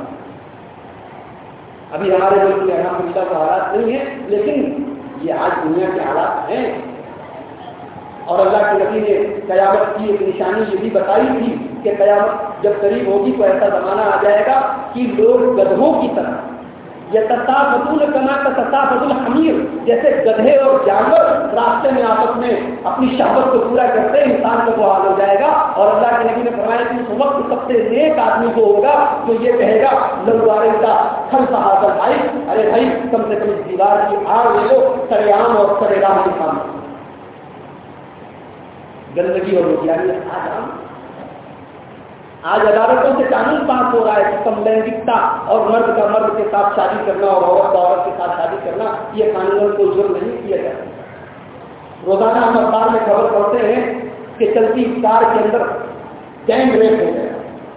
ابھی ہمارے ملک میں الحمدللہ تو حالات نہیں ہیں، لیکن یہ آج دنیا کے حالات ہیں۔ اور اللہ کے نبی نے قیامت کی ایک نشانی یہ بھی بتائی تھی کہ قیامت جب قریب ہوگی تو ایسا زمانہ آ جائے گا کہ لوگ گدھوں کی طرح یتساءلون کما تتساءل الحمیر، جیسے گدھے اور جانور راستے میں آپس میں اپنی شہوت کو پورا کرتے ہیں، انسان کا وہ حال ہو جائے گا۔ اور اللہ کے نبی نے فرمایا کہ اس وقت سب سے نیک آدمی وہ ہوگا جو یہ کہے گا لوارا خلف هذا الحائط، ارے بھائی کم سے کم اس دیوار کی آڑ لے لو، سرے عام اور سرے راہ کے سامنے گندگی اور روزیانی آج ہم آج عدالتوں سے قانون پاس ہو رہا ہے کہ کم لینگکتا اور مرد کا مرد کے ساتھ شادی کرنا اور عورت کا عورت کے ساتھ شادی کرنا یہ قانون کو جرم نہیں کیا جاتا۔ روزانہ ہم اخبار میں خبر پڑھتے ہیں کہ چلتی کار کے اندر گینگ ریپ ہو گیا۔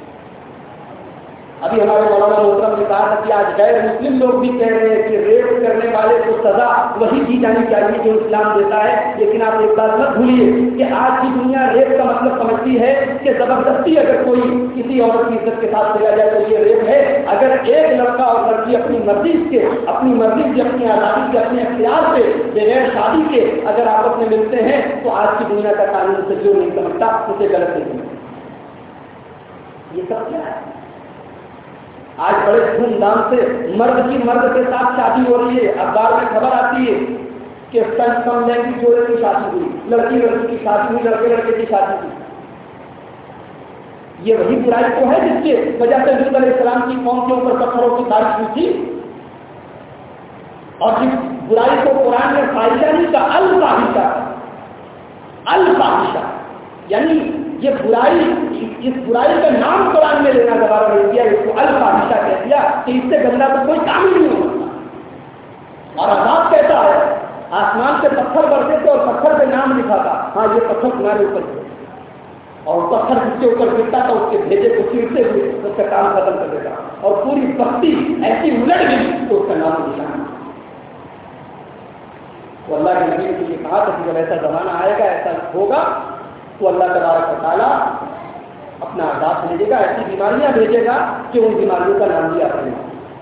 ابھی ہمارے مولانا محترم نے کہا تھا کہ آج غیر مسلم لوگ بھی کہہ رہے ہیں کہ ریپ کرنے والے کو سزا وہی دی جانی چاہیے جو اسلام دیتا ہے، لیکن آپ ایک بات مت بھولیے کہ آج کی دنیا ریپ کا مطلب سمجھتی ہے کہ زبردستی اگر کوئی کسی عورت کی عزت کے ساتھ چلا جائے تو یہ ریپ ہے۔ اگر ایک لڑکا اور لڑکی اپنی مرضی سے اپنی مرضی سے اپنی آزادی سے اپنے اختیار سے بغیر شادی کے اگر آپس میں ملتے ہیں تو آج کی دنیا کا قانون اسے جو نہیں سمجھتا اسے غلط نہیں سمجھتا۔ یہ سب کیا ہے؟ آج بڑے دھوم دھام سے مرد کی مرد کے ساتھ شادی ہو رہی ہے، اخبار میں خبر آتی ہے کہ کم لینگی جوڑے کی شادی ہوئی، لڑکی لڑکی کی شادی ہوئی، لڑکے لڑکے کی شادی ہوئی۔ یہ وہی برائی تو ہے جس کی وجہ سے نبی علیہ السلام کی قوم کے اوپر پتھروں کی بارش ہوئی تھی، اور جس برائی کو قرآن نے فاحشہ نہیں کہا، الفاحشہ الفاحشہ یعنی یہ برائی، اس برائی کا نام قرآن میں لینا دوبارہ نہیں کیا، اس کو الفاحشہ کہہ دیا کہ اس سے گندا تو کوئی کام ہی نہیں ہو سکتا۔ اور عذاب کیسا ہے؟ آسمان سے پتھر برسے تھے اور پتھر پہ نام لکھا تھا، ہاں یہ پتھر تمہارے اوپر ہے، اور پتھر جس کے اوپر گرتا تھا اس کے بھیجے کو چیرتے ہوئے اس کا کام ختم کر دیتا، اور پوری بستی ایسی الٹ گئی تو اس کا نام نشان۔ تو اللہ کے نبی نے یہ کہا تھا کہ جب ایسا زمانہ آئے گا، ایسا ہوگا تو اللہ تبارک و تعالیٰ اپنا عذاب بھیجے گا، ایسی بیماریاں بھیجے گا کہ ان بیماریوں کا نام لیا کریں۔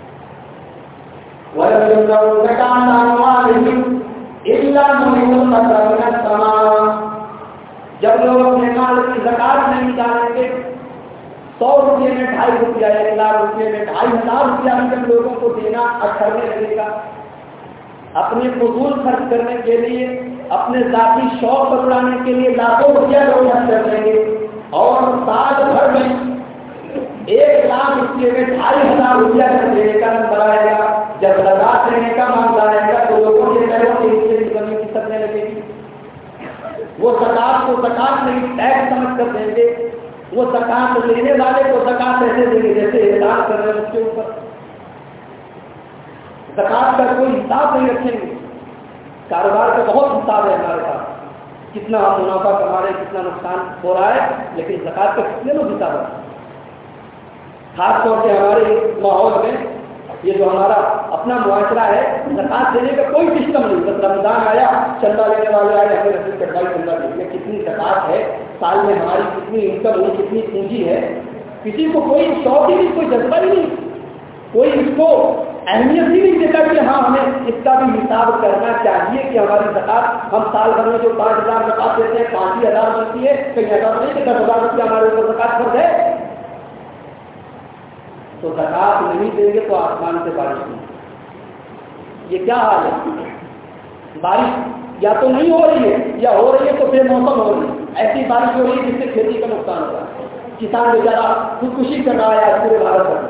جب لوگ اپنے مال کی زکات نہیں نکالیں گے، سو روپئے میں ڈھائی روپیہ، ایک لاکھ روپئے میں ڈھائی ہزار روپیہ بھی جب لوگوں کو دینا اچھلنے لگے گا، اپنے فضول خرچ کرنے کے لیے، اپنے ذاتی شوق پکڑانے کے لیے لاکھوں روپیہ لوگ خرچ کر لیں گے، اور سال بھر میں ایک لاکھ روپئے میں ڈھائی ہزار روپیہ جب دینے کا نمبر آئے گا، جب زکات دینے کا معاملہ آئے گا تو لوگوں کے پیروں کے نیچے کی زمین کھسکنے لگے گی۔ وہ زکات کو زکات نہیں ٹیکس سمجھ کر دیں گے، وہ زکات لینے والے کو زکات ایسے دیں گے جیسے اعلان کر رہے ہیں اس کے اوپر، زکات کا کوئی حساب نہیں رکھیں گے۔ کاروبار کا بہت حساب ہے ہمارے پاس، کتنا منافع کما رہے ہیں، کتنا نقصان ہو رہا ہے، لیکن زکات کا کتنے لوگ حساب ہے؟ خاص طور سے ہمارے ماحول میں یہ جو ہمارا اپنا معاشرہ ہے، زکات دینے کا کوئی سسٹم نہیں، بس رمضان آیا چندہ لینے والے آئے، ہمیں رسید کٹوائی چندہ دینے، کتنی زکات ہے سال میں، ہماری کتنی انکم ہے، کتنی پونجی ہے، کسی کو کوئی شوق ہی نہیں، کوئی جذبہ ہی نہیں، کوئی اس کو اہمیت ہی نہیں دیتا کہ ہاں ہمیں اس کا بھی حساب کرنا چاہیے کہ ہماری زکات، ہم سال بھر میں جو پانچ ہزار زکات دیتے ہیں، پانچ ہی ہزار بنتی ہے، کئی ہزار نہیں کہ دس ہزار روپیہ ہمارے اوپر زکات فرض ہے، تو زکات نہیں دیں گے تو آسمان سے بارش نہیں۔ یہ کیا حال ہے؟ بارش یا تو نہیں ہو رہی ہے یا ہو رہی ہے تو بے موسم ہو رہی ہے، ایسی بارش ہو رہی ہے جس سے کھیتی کا نقصان ہو رہا ہے۔ کسان بیچارہ خودکشی کر رہا ہے پورے بھارت میں.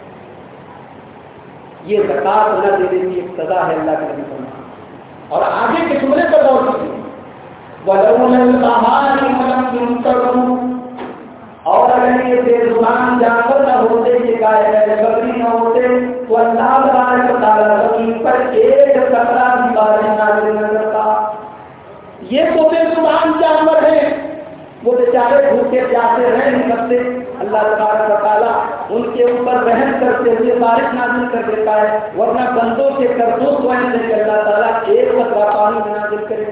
یہ زکات نہ دینے کی ایک سزا ہے اللہ کے نبی فرمایا. اور آگے کے جملے پر غور کیجیے وَلَوْلَا الْأَمَانِ وَلَمْ يُنْكَرُوا. اور اگر یہ بے زبان جانور نہ ہوتے، یہ گائے بکری نہ ہوتے تو اللہ تبارک و تعالیٰ زمین پر ایک قطرہ بھی بارش نازل نہ کرتا. یہ تو بے زبان جانور ہیں، وہ بیچارے بھوکے پیاسے رہ نہیں سکتے. اللہ تبارک و تعالیٰ ان کے اوپر رحم کرتے ہوئے بارش نازل کر دیتا ہے، ورنہ بندوں کے کرتوت وہیں سے اللہ تعالیٰ ایک قطرہ پانی نازل کرے.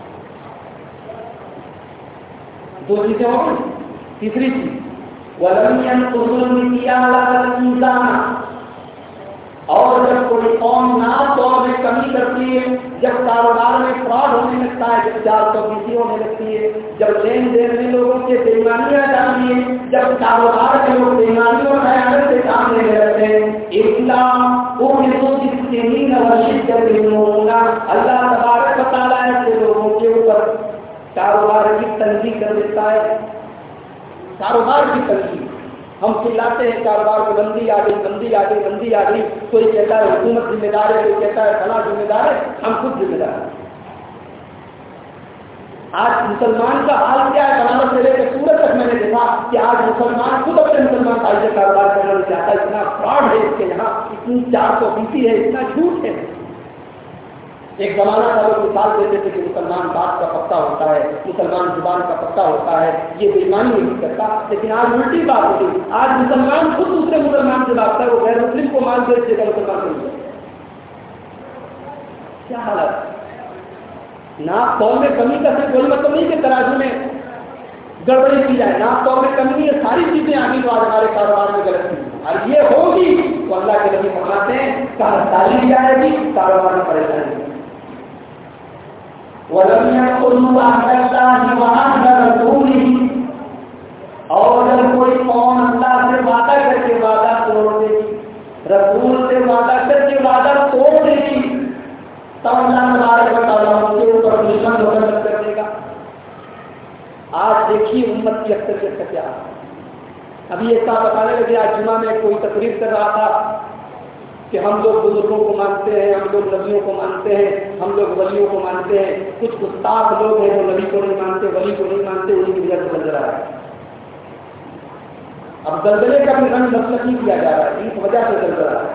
دو چیزیں ہو گئی. تیسری چیز وَلَمْ يَنْقُصُوا الْمِكْيَالَ وَالْمِيزَانَ. اور جب کوئی قوم ناپ طور میں کمی کرتی ہے، جب کاروبار میں فراڈ ہونے لگتا ہے، جب چار سو بیسی ہونے لگتی ہے، جب لین دین میں لوگوں کے بےایمانیاں جاتی ہیں، جب کاروبار کے لوگ بےایمانیوں اور خیانت سے کام لینے لگتے ہیں، اسلام اللہ تبارک و تعالیٰ ایسے لوگوں کے اوپر کاروبار کی تنظیم کر دیتا ہے. کاروبار کی تنظیم ہم چلاتے ہیں کاروبار کو بندی آ گئی بندی آ گئی بندی آ گئی. کوئی کہتا ہے حکومت ذمہ دار ہے، کوئی کہتا ہے فلاں ذمہ دار ہے، ہم خود ذمہ دار ہیں. آج مسلمان کا حال کیا ہے؟ بنارس سے لے کے سورت تک میں نے دیکھا کہ آج مسلمان خود اپنے مسلمان بھائی سے کاروبار کرنا نہیں چاہتا. اتنا فراڈ ہے اس کے یہاں، اتنی چار سو فیصد ہے، اتنا جھوٹ ہے. ایک زمانہ کا لوگ مثال دیتے تھے کہ مسلمان بات کا پکا ہوتا ہے، مسلمان زبان کا پکا ہوتا ہے، یہ بےایمانی نہیں کرتا. لیکن آج الٹی بات ہوگی. آج مسلمان خود دوسرے مسلمان سے بات کرے، وہ غیر مسلم کو مان کر دے گا مسلمان کو. کیا حالت؟ ناپ تول میں کمی کا صرف کوئی مطلب نہیں کہ ترازو میں گڑبڑی کی جائے. ناپ تول میں کمی نہیں ہے، ساری چیزیں آگے تو آج ہمارے کاروبار میں غلط کی اور یہ ہوگی تو اللہ کے نبی فرماتے ہیں کہاں تعلیم جائے گی، کاروبار میں پریشانی. وَلَمْ يَقُلُوا عَلَى اللَّهِ وَعَلَى رَسُولِهِ. اور جب کوئی قوم اللہ سے وعدہ کر کے وعدہ توڑ دے گی، رسول سے وعدہ کر کے وعدہ توڑ دے گی، تب اللہ تبارک و تعالیٰ ان کے اوپر دشمن مسلط کر دے گا. آج دیکھیے امت کی اکثریت کا کیا ہے. ابھی ایک بات بتانے لگے، آج جمعہ میں کوئی تقریر کر رہا تھا کہ ہم لوگ بزرگوں کو مانتے ہیں، ہم لوگ نبیوں کو مانتے ہیں، ہم لوگ ولیوں کو مانتے ہیں. کچھ گستاخ لوگ ہیں جو نبی کو نہیں مانتے، ولی کو نہیں مانتے، انہیں کی وجہ سے زلزلہ ہے. اب زلزلے کا بھی رنگ مسلک نہیں کیا جا رہا ہے، اس وجہ سے زلزلہ ہے.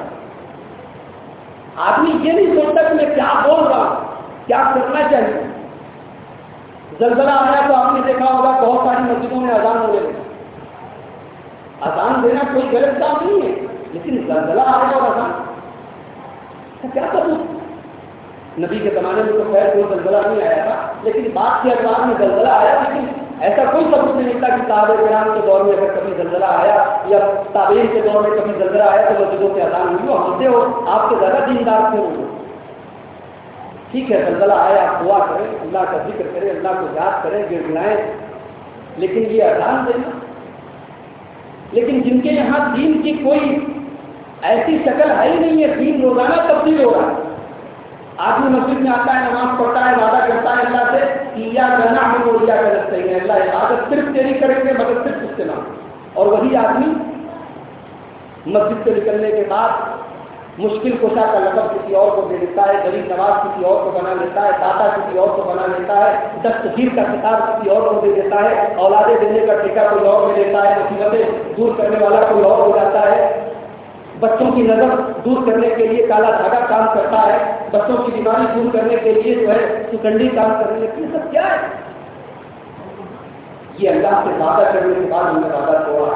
آدمی یہ نہیں سوچتا کہ میں کیا بول رہا ہوں، کیا کرنا چاہیے. زلزلہ آیا تو آپ نے دیکھا ہوگا بہت ساری مسجدوں میں اذان ہو گئے. اذان دینا کوئی غلط کام نہیں ہے، لیکن زلزلہ آیا اور اذان کیا کروں. نبی کے زمانے میں تو خیر کوئی زلزلہ نہیں آیا تھا، لیکن بات کے اخبار میں زلزلہ آیا. لیکن ایسا کوئی ثبوت نہیں ملتا کہ صحابہ کرام کے دور میں اگر کبھی زلزلہ آیا یا تابعین کے دور میں کبھی زلزلہ آیا تو مسجدوں سے اذان ہوئی. ہم سے ہو آپ کے زیادہ دیندار سے ہو. ٹھیک ہے زلزلہ آیا آپ دعا کریں، اللہ کا ذکر کریں، اللہ کو یاد کریں، گر گڑائیں، لیکن یہ اذان دینا. لیکن جن کے یہاں دین کی کوئی ایسی شکل ہے ہی نہیں ہے، دین روزانہ تبدیل ہو رہا ہے. آدمی مسجد میں آتا ہے، نماز پڑھتا ہے، وعدہ کرتا ہے اللہ سے کیا کرنا ہم وہ کیا کر سکتے ہیں، اللہ عبادت صرف تیری کریں گے مگر صرف اس کے نام. اور وہی آدمی مسجد سے نکلنے کے بعد مشکل کشا کا لقب کسی اور کو دے دیتا ہے، غریب نواز کسی اور کو بنا لیتا ہے، داتا کسی اور کو بنا لیتا ہے، دستگیر کا خطاب کسی اور کو دے دیتا ہے، اولادیں دینے کا ٹھیکہ کوئی اور دے دیتا ہے، مصیبتیں دور کرنے والا کوئی اور ہو جاتا ہے. بچوں کی نظر دور کرنے کے لیے کالا دھاگا کام کرتا ہے، بچوں کی بیماری دور کرنے کے لیے جو ہے سکنڈی کام کرنے کے لیے. سب کیا ہے؟ یہ اللہ سے وعدہ کرنے کے بعد ہم نے وعدہ توڑا.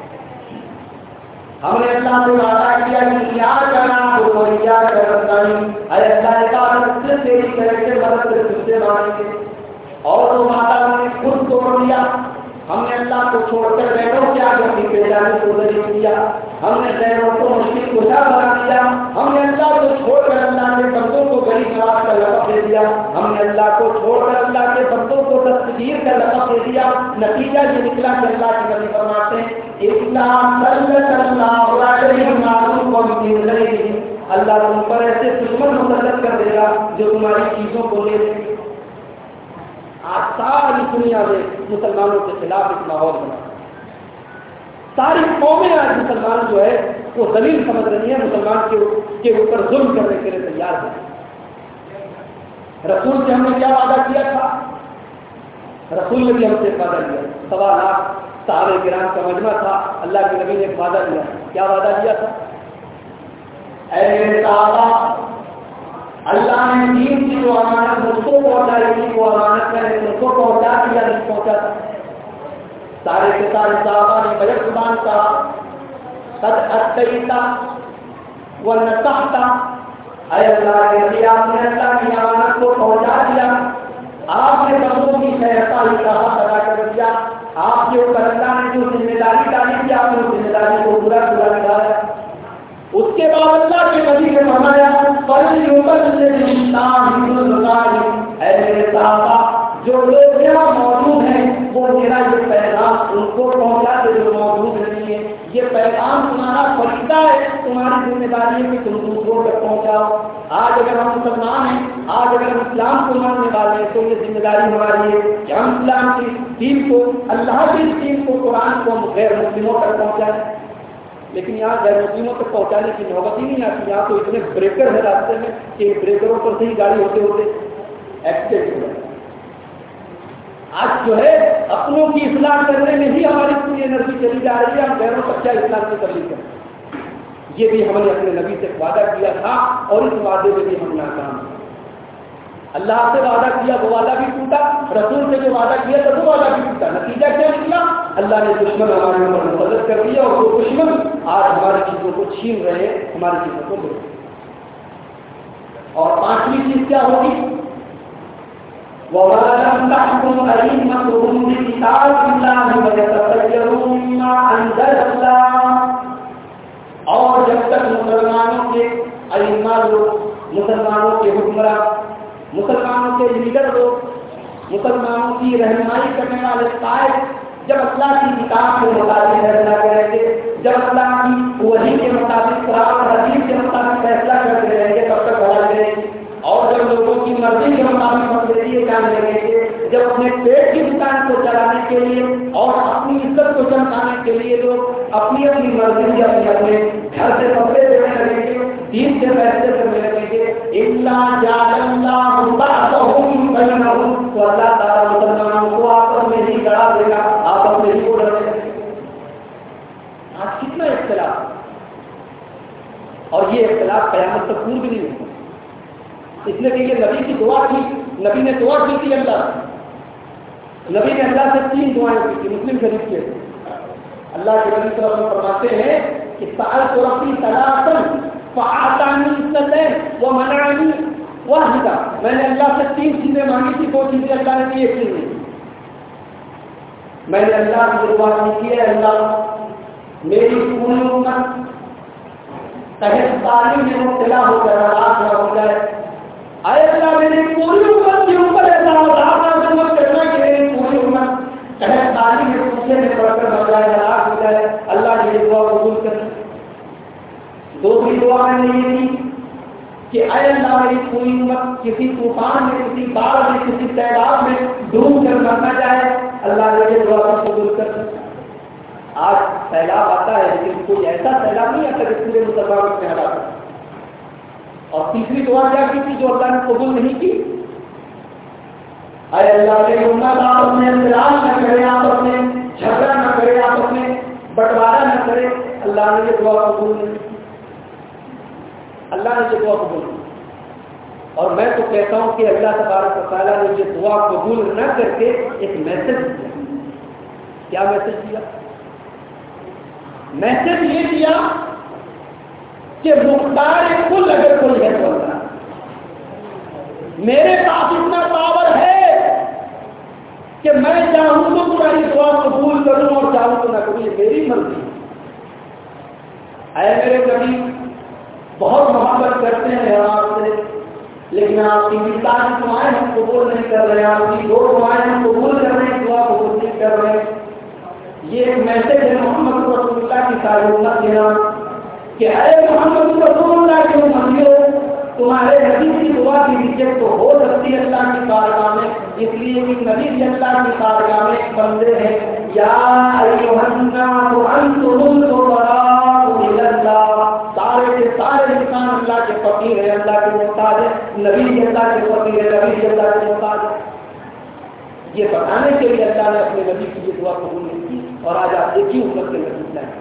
ہم نے اللہ سے وعدہ کیا کہ کیا کرنا تو کیا کرنا نہیں، اے اللہ عبادت سے تیری طرف سے مدد سے تجھ سے مانیں گے. اور وہ وعدہ ہم نے خود توڑ دیا. ہم نے اللہ کو چھوڑ کر غیروں کے آگے اپنی پیشانی کو نہیں کیا. ہم نے غیروں کو مشکل کشا بنا دیا. ہم نے اللہ کو چھوڑ کر اللہ کے بندوں کو غریب نواز کا لقب دے دیا. ہم نے اللہ کو چھوڑ کر اللہ کے بندوں کو دستگیر کا لقب دے دیا. نتیجہ یہ نکلا کہ اللہ کے نبی فرماتے ہیں اسلام اللہ تم پر ایسے دشمن مسلط کر دے گا جو تمہاری چیزوں کو لے لے. آج ساری دنیا میں مسلمانوں کے خلاف ایک ماحول بنا. ساری قومیں آج مسلمان جو ہے وہ ذلیل سمجھ رہی ہیں، مسلمان کے اوپر ظلم کرنے کے لیے تیار ہیں۔ رسول سے ہم نے کیا وعدہ کیا تھا؟ رسول نے بھی ہم سے وعدہ کیا، سوا لاکھ صحابہ کرام کا مجمع تھا، اللہ کے نبی نے ایک وعدہ دیا۔ کیا وعدہ دیا تھا؟ اے میرے صحابہ، اللہ نے دین کی جو امانت مجھ کو پہنچائی تھی وہ امانت میں نے مجھ کو پہنچا دیا، نہیں پہنچا تھا؟ سارے کے سارے صحابہ نے بجٹ زبان کہا قد اتیت ونصحت، اے اللہ کے نبی آپ نے اللہ کی امانت کو پہنچا دیا، آپ نے بندوں کی سہتا ہی کہا ادا کر دیا، آپ کے اوپر اللہ نے جو ذمہ داری ڈالی تھی آپ نے اس ذمہ داری کو پورا پورا نبھایا۔ اس کے بعد اللہ کے نبی نے فرمایا اے میرے صحابہ، جو لوگ یہاں موجود ہیں وہ میرا یہ پیغام ان کو پہنچا دے جو موجود نہیں ہے، یہ پیغام تمہارا فریضہ ہے، تمہاری ذمہ داری ہے کہ تم دوسروں تک پہنچاؤ۔ آج اگر ہم مسلمان ہیں، آج اگر ہم اسلام کو ماننے والے ہیں تو یہ ذمہ داری ہماری ہے کہ ہم اسلام کی دین کو، اللہ کی دین کو، قرآن کو ہم غیر مسلموں تک پہنچائیں۔ لیکن یہاں غیر مسلموں تک پہنچانے کی نوبت ہی نہیں آتی، یہاں تو اتنے بریکر ہے راستے میں کہ بریکروں پر سے ہی گاڑی ہوتے ہوتے ایکسیڈنٹ ہو جائے۔ آج جو ہے اپنوں کی اصلاح کرنے میں ہی ہماری پوری انرجی چلی جا رہی ہے، ہم غیروں پر کیا اسلام کی تبلیغ کریں۔ یہ بھی ہم نے اپنے نبی سے وعدہ کیا تھا اور اس وعدے میں بھی ہم ناکام ہیں۔ اللہ سے وعدہ کیا وہ وعدہ بھی ٹوٹا، رسول سے جو وعدہ کیا تھا وہ وعدہ بھی ٹوٹا، نتیجہ کیا نکلا؟ اللہ نے دشمن ہمارے اوپر مسلط کر دیا اور وہ دشمن آج ہماری چیزوں کو چھین رہے ہیں، ہماری چیزوں کو لے۔ اور پانچویں چیز کیا ہوگی؟ وَمَا لَمْ تَحْكُمْ أَئِمَّتُهُمْ بِكِتَابِ اللَّهِ وَيَتَفَجَّرُوا مِمَّا أَنزَلَ اللَّهُ، اور جب تک مسلمانوں کے ائمہ لوگ، مسلمانوں کے حکمراں، مسلمانوں کے لیڈر لوگ، مسلمانوں کی رہنمائی کرنے والے قائد جب اللہ کی کتاب کے مطابق فیصلہ کریں گے، جب اللہ کی وحی کے مطابق قرآن اور حدیث کے مطابق فیصلہ کرتے رہیں گے تب تک بھلا کریں گے، اور جب لوگوں کی مرضی کے مطابق مسئلے کام لگیں گے، جب اپنے پیٹ کی دکان کو چلانے کے لیے اور اپنی عزت کو چمکانے کے لیے لوگ اپنی اپنی مرضی اپنے اپنے گھر سے کپڑے دینے لگیں گے، دین سے فیصلے کرنے لگیں گے، اللہ جعل اللہ بعضهم بینہم، تو اللہ تعالیٰ مسلمانوں کو آپس میں ہی لڑا دے گا، آپس میں ہی کو لڑے گا۔ آج کتنا اختلاف، اور یہ اختلاف قیامت تک دور بھی نہیں ہوگا، اس لیے کہ یہ نبی کی دعا تھی، نبی نے دعا کی تھی اللہ سے، نبی نے اللہ سے تین دعائیں کی تھی، مسلم شریف کے اللہ کے نبی صلی اللہ علیہ وسلم فرماتے ہیں کہ سألت ربی ثلاثا فأعطانی اثنتين ومنعني واحدة، میں نے اللہ سے تین چیزیں مانگی تھی، دو چیزیں اللہ نے دی، ایک چیز نہیں۔ میں نے اللہ کی دعا کی ہے اللہ میری پوری امت تحت تعلیم میں مبتلا ہو کر ہلاک نہ ہو جائے، اے اللہ میری پوری امت کے اوپر ایسا ہلاک نہ کرنا کہ میری پوری امت تحت تعلیم میں دوسرے میں پڑھ کر مر جائے، ہلاک ہو جائے، اللہ نے یہ دعا قبول کر لی۔ دوسری دعا میں نے یہ کی کہ اے اللہ میری پوری امت کسی طوفان میں، کسی باڑھ میں، کسی سیلاب میں ڈوب کر مر نہ جائے، اللہ نے یہ دعا قبول کر لی۔ آج سیلاب آتا ہے لیکن کوئی ایسا سیلاب نہیں آتا کہ پورے مسلمانوں میں ہلاک ہو۔ اور تیسری دعا کیا کی تھی جو اللہ نے قبول نہیں کی؟ اے اللہ میری امت آپس میں اختلاف نہ کرے، آپس میں جھگڑا نہ کرے، آپس میں بٹوارا نہ کرے، اللہ نے یہ دعا قبول نہیں کی، اللہ نے یہ دعا قبول کی۔ اور میں تو کہتا ہوں کہ اللہ تبارک و تعالیٰ نے یہ دعا قبول نہ کر کے ایک میسج دیا۔ کیا میسج دیا؟ میسج یہ دیا کہ مختار کل اگر کوئی ہے تو اللہ، میرے پاس اتنا پاور ہے کہ میں چاہوں تو تمہاری دعا قبول کروں اور چاہوں تو نہ کروں، یہ میری مرضی ہے۔ اے میرے نبی بہت محبت کرتے ہیں آپ سے، لیکن آپ کی مثال دعائیں ہم قبول نہیں کر رہے، آپ کی دو دعائیں ہم قبول کر رہے ہیں، دعا قبول نہیں کر رہے۔ یہ ایک میسج ہے محمد رسول اللہ کی تعلق دینا کہ اے محمد رسول اللہ کے امتیوں، تمہارے نبی کی دعا کی رجت تو ہو سکتی ہے اللہ کی بارگاہ میں، اس لیے کہ نبی بھی اللہ کی بارگاہ میں بندے ہیں، یا ایھا الناس انتم الفقراء الی اللہ، سارے کے سارے انسان اللہ کے فقیر ہیں، اللہ کے محتاج ہیں، نبی بھی اللہ کے فقیر ہے، نبی بھی اللہ کے محتاج ہے۔ یہ بتانے کے لیے اللہ نے اپنے نبی کی یہ دعا قبول نہیں کی، اور آج آپ دیکھیے امت کے نبی اللہ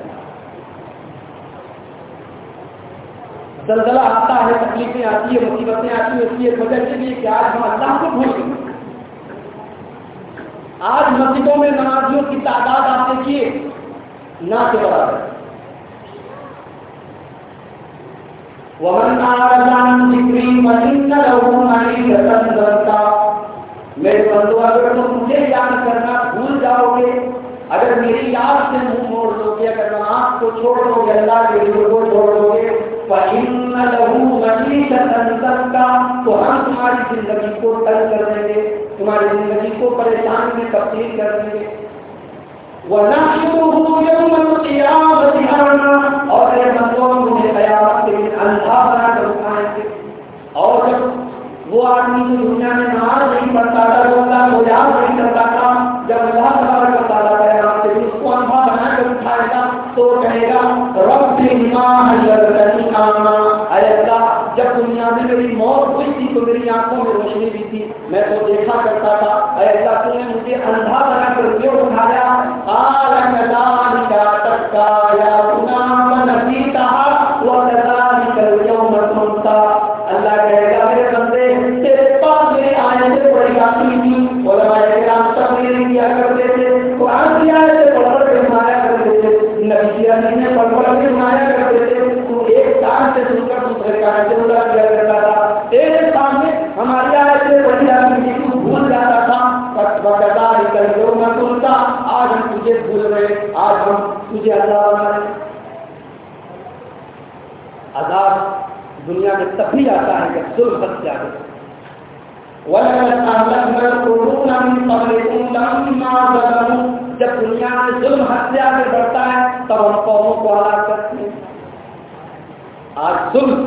زلزلہ آتا ہے، تکلیفیں آتی ہے، مصیبتیں آتی ہیں، اس کی ایک وجہ یہ ہے کہ آج ہم اللہ کو بھول گئے۔ آج مسجدوں میں نمازیوں کی تعداد آپ دیکھیے نہ کے برابر۔ وَمَنْ أَعْرَضَ عَنْ ذِكْرِي فَإِنَّ لَهُ مَعِيشَةً ضَنكًا، میرے بندو اگر تم مجھے یاد کرنا بھول جاؤ گے، اگر میری یاد سے منہ موڑ دو گے، اگر نماز کو چھوڑ دو گے، اللہ کے ذکر کو چھوڑ دو گے، فَإِنَّ لَهُ مَعِيشَةً ضَنكًا، تو ہم تمہاری زندگی کو تنگ کر دیں گے، تمہاری زندگی کو پریشانی میں تبدیل کر دیں گے۔ وَنَحْشُرُهُ يَوْمَ الْقِيَامَةِ أَعْمَىٰ، اور اے بندوں مجھے قیامت کے دن اندھا بنا کر اٹھائیں گے۔ اور جب وہ آدمی جو دنیا میں نماز نہیں پڑھتا تھا، جو اللہ کو یاد نہیں کرتا تھا، جب اللہ تبارک و تعالیٰ قیامت کے دن اس کو اندھا بنا کر اٹھائے گا تو کہے گا رب لما حشرتنی أعمىٰ، اے اللہ جب دنیا میں میری موت ہوئی تھی تو میری آنکھوں میں روشنی بھی تھی، میں تو دیکھا کرتا تھا، اے اللہ تو نے مجھے اندھا بنا کر کیوں اٹھایا؟ قال كذلك أتتك آياتنا فنسيتها وكذلك اليوم تنسى، اللہ کہے گا میرے بندے تیرے پاس میری آیتیں پڑھی آتی تھی، علماء کرام تقریر کیا کرتے تھے، قرآن کی آیتیں پڑھ پڑھ کے سنایا کرتے تھے، نبی کی حدیثیں پڑھ پڑھ کے سنایا کرتے تھے، تو ایک کان سے سن کر دوسرے کان سے ادا کیا کرتا تھا، تیرے سامنے ہماری آیتیں پڑھی جاتی تھی تو بھول جاتا تھا، وَكَذَلِكَ الْيَوْمَ تُنسَى، آج ہم تجھے بھول رہے، آج ہم تجھے عذاب بنا رہے۔ عذاب دنیا میں تب بھی آتا ہے جب ظلم حد سے آگے۔ وَلَقَدْ أَهْلَكْنَا الْقُرُونَ مِن قَبْلِكُمْ لَمَّا ظَلَمُوا، جب دنیا میں ظلم حد سے آگے بڑھتا ہے تب ہم قوموں کو ہلاک کرتے ہیں۔ آج ظلم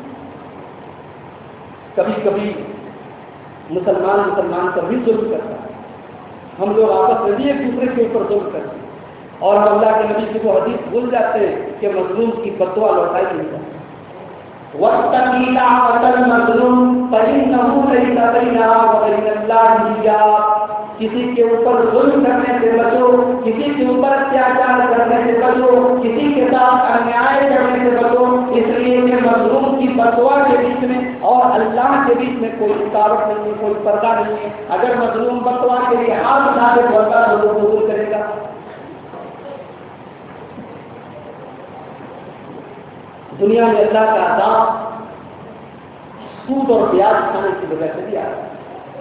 کبھی کبھی مسلمان مسلمان پر بھی ظلم کرتا ہے، ہم لوگ آپس میں بھی ایک دوسرے کے اوپر ظلم کرتے ہیں، اور ہم اللہ کے نبی کی وہ حدیث بھول جاتے ہیں کہ مظلوم کی بددعا لوٹائی نہیں جاتی۔ وَاتَّقِ دَعْوَةَ الْمَظْلُومِ فَإِنَّهُ لَيْسَ بَيْنَهَا وَبَيْنَ اللَّهِ حِجَابٌ، کسی کے اوپر ظلم کرنے سے بچو، کسی کے اوپر اتیاچار کرنے سے بچو، کسی کے ساتھ انیائے کرنے سے بچو، اس لیے کہ مظلوم کی بددعا کے بیچ میں اور اللہ کے بیچ میں کوئی رکاوٹ نہیں ہے، کوئی پردہ نہیں ہے۔ اگر مظلوم بددعا کے لیے ہاتھ اٹھا کے بولتا ہے تو قبول کرے گا۔ دنیا میں اللہ کا عذاب سود اور بیاج کھانے کی وجہ سے بھی آ رہا ہے۔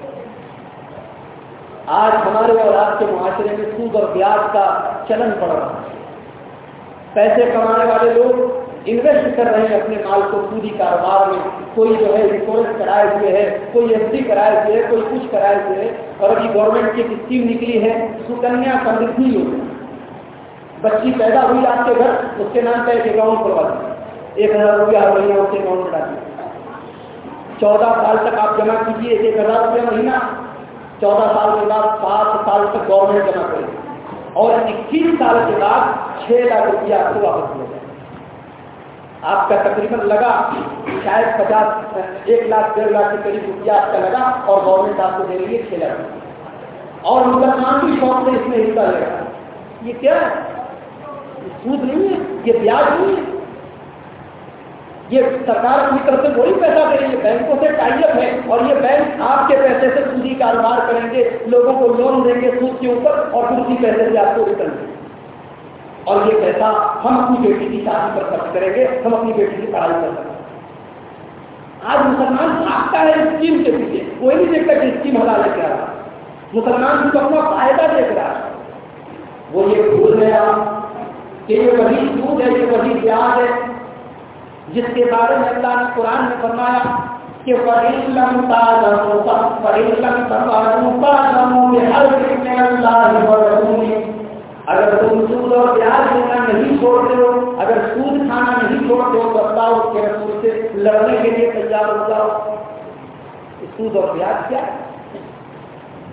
آج ہمارے اور آپ کے معاشرے میں سود اور بیاج کا چلن پڑ رہا ہے، پیسے کمانے والے لوگ انویسٹ کر رہے ہیں اپنے مال کو سودی کاروبار میں، کوئی جو ہے انشورنس کرائے ہوئے ہے، کوئی ایف ڈی کرائے ہوئے ہے، کوئی کچھ کرائے ہوئے ہے، اور ابھی گورنمنٹ کی ایک اسکیم نکلی ہے سکنیا سمردھی یوجنا، بچی پیدا ہوئی آپ کے گھر، اس کے نام پہ ایک اکاؤنٹ کھلوا دیں، ایک ہزار روپیہ ہر مہینہ اس کے اکاؤنٹ میں ڈالیے، چودہ سال تک آپ جمع کیجیے ایک ایک ہزار روپیہ مہینہ، چودہ سال کے بعد سات سال تک گورنمنٹ جمع کرے گی، اور اکیس سال کے بعد چھ لاکھ روپیہ آپ کو واپس ملے گا۔ آپ کا تقریباً لگا شاید پچاس ایک لاکھ ڈیڑھ لاکھ کے قریب روپیہ آپ کا لگا، اور گورنمنٹ آپ کو دے رہی ہے چھ لاکھ روپیہ، اور مسلمان بھی شوق سے اس میں حصہ لے گا۔ یہ کیا ہے؟ یہ سود نہیں ہے، یہ بیاج نہیں ہے، یہ سرکار اپنی طرف سے وہی پیسہ دے رہی ہے، بینکوں سے ٹائی اپ ہے، اور یہ بینک آپ کے پیسے سے سودی کاروبار کریں گے، لوگوں کو لون دیں گے سود کے اوپر، اور پھر اسی پیسے سے آپ کو ریٹرن دیں گے، اور یہ پیسہ ہم اپنی بیٹی کی شادی پر خرچ کریں گے، ہم اپنی بیٹی کی پڑھائی کر سکیں گے۔ آج مسلمان بھاگتا ہے اسکیم کے پیچھے، کوئی نہیں دیکھتا کہ اسکیم حلال ہے کیا، مسلمان بھی اپنا فائدہ دیکھ رہا ہے، وہ یہ بھول گیا کہ یہ وہی سود ہے، یہ وہی بیاج ہے جس کے بارے میں اللہ نے قرآن میں فرمایا کہ وَإِن لَّمْ تَعْلَمُوا فَإِن لَّمْ تَفْعَلُوا فَاعْلَمُوا بِحَرْبٍ مِّنَ اللَّهِ وَرَسُولِهِ، اگر تم سود اور بیاج لینا نہیں چھوڑتے ہو، اگر سود کھانا نہیں چھوڑتے ہو تو اللہ اس کے رسول سے لڑنے کے لیے تیار ہو جاؤ۔ سود اور بیاج کیا ہے؟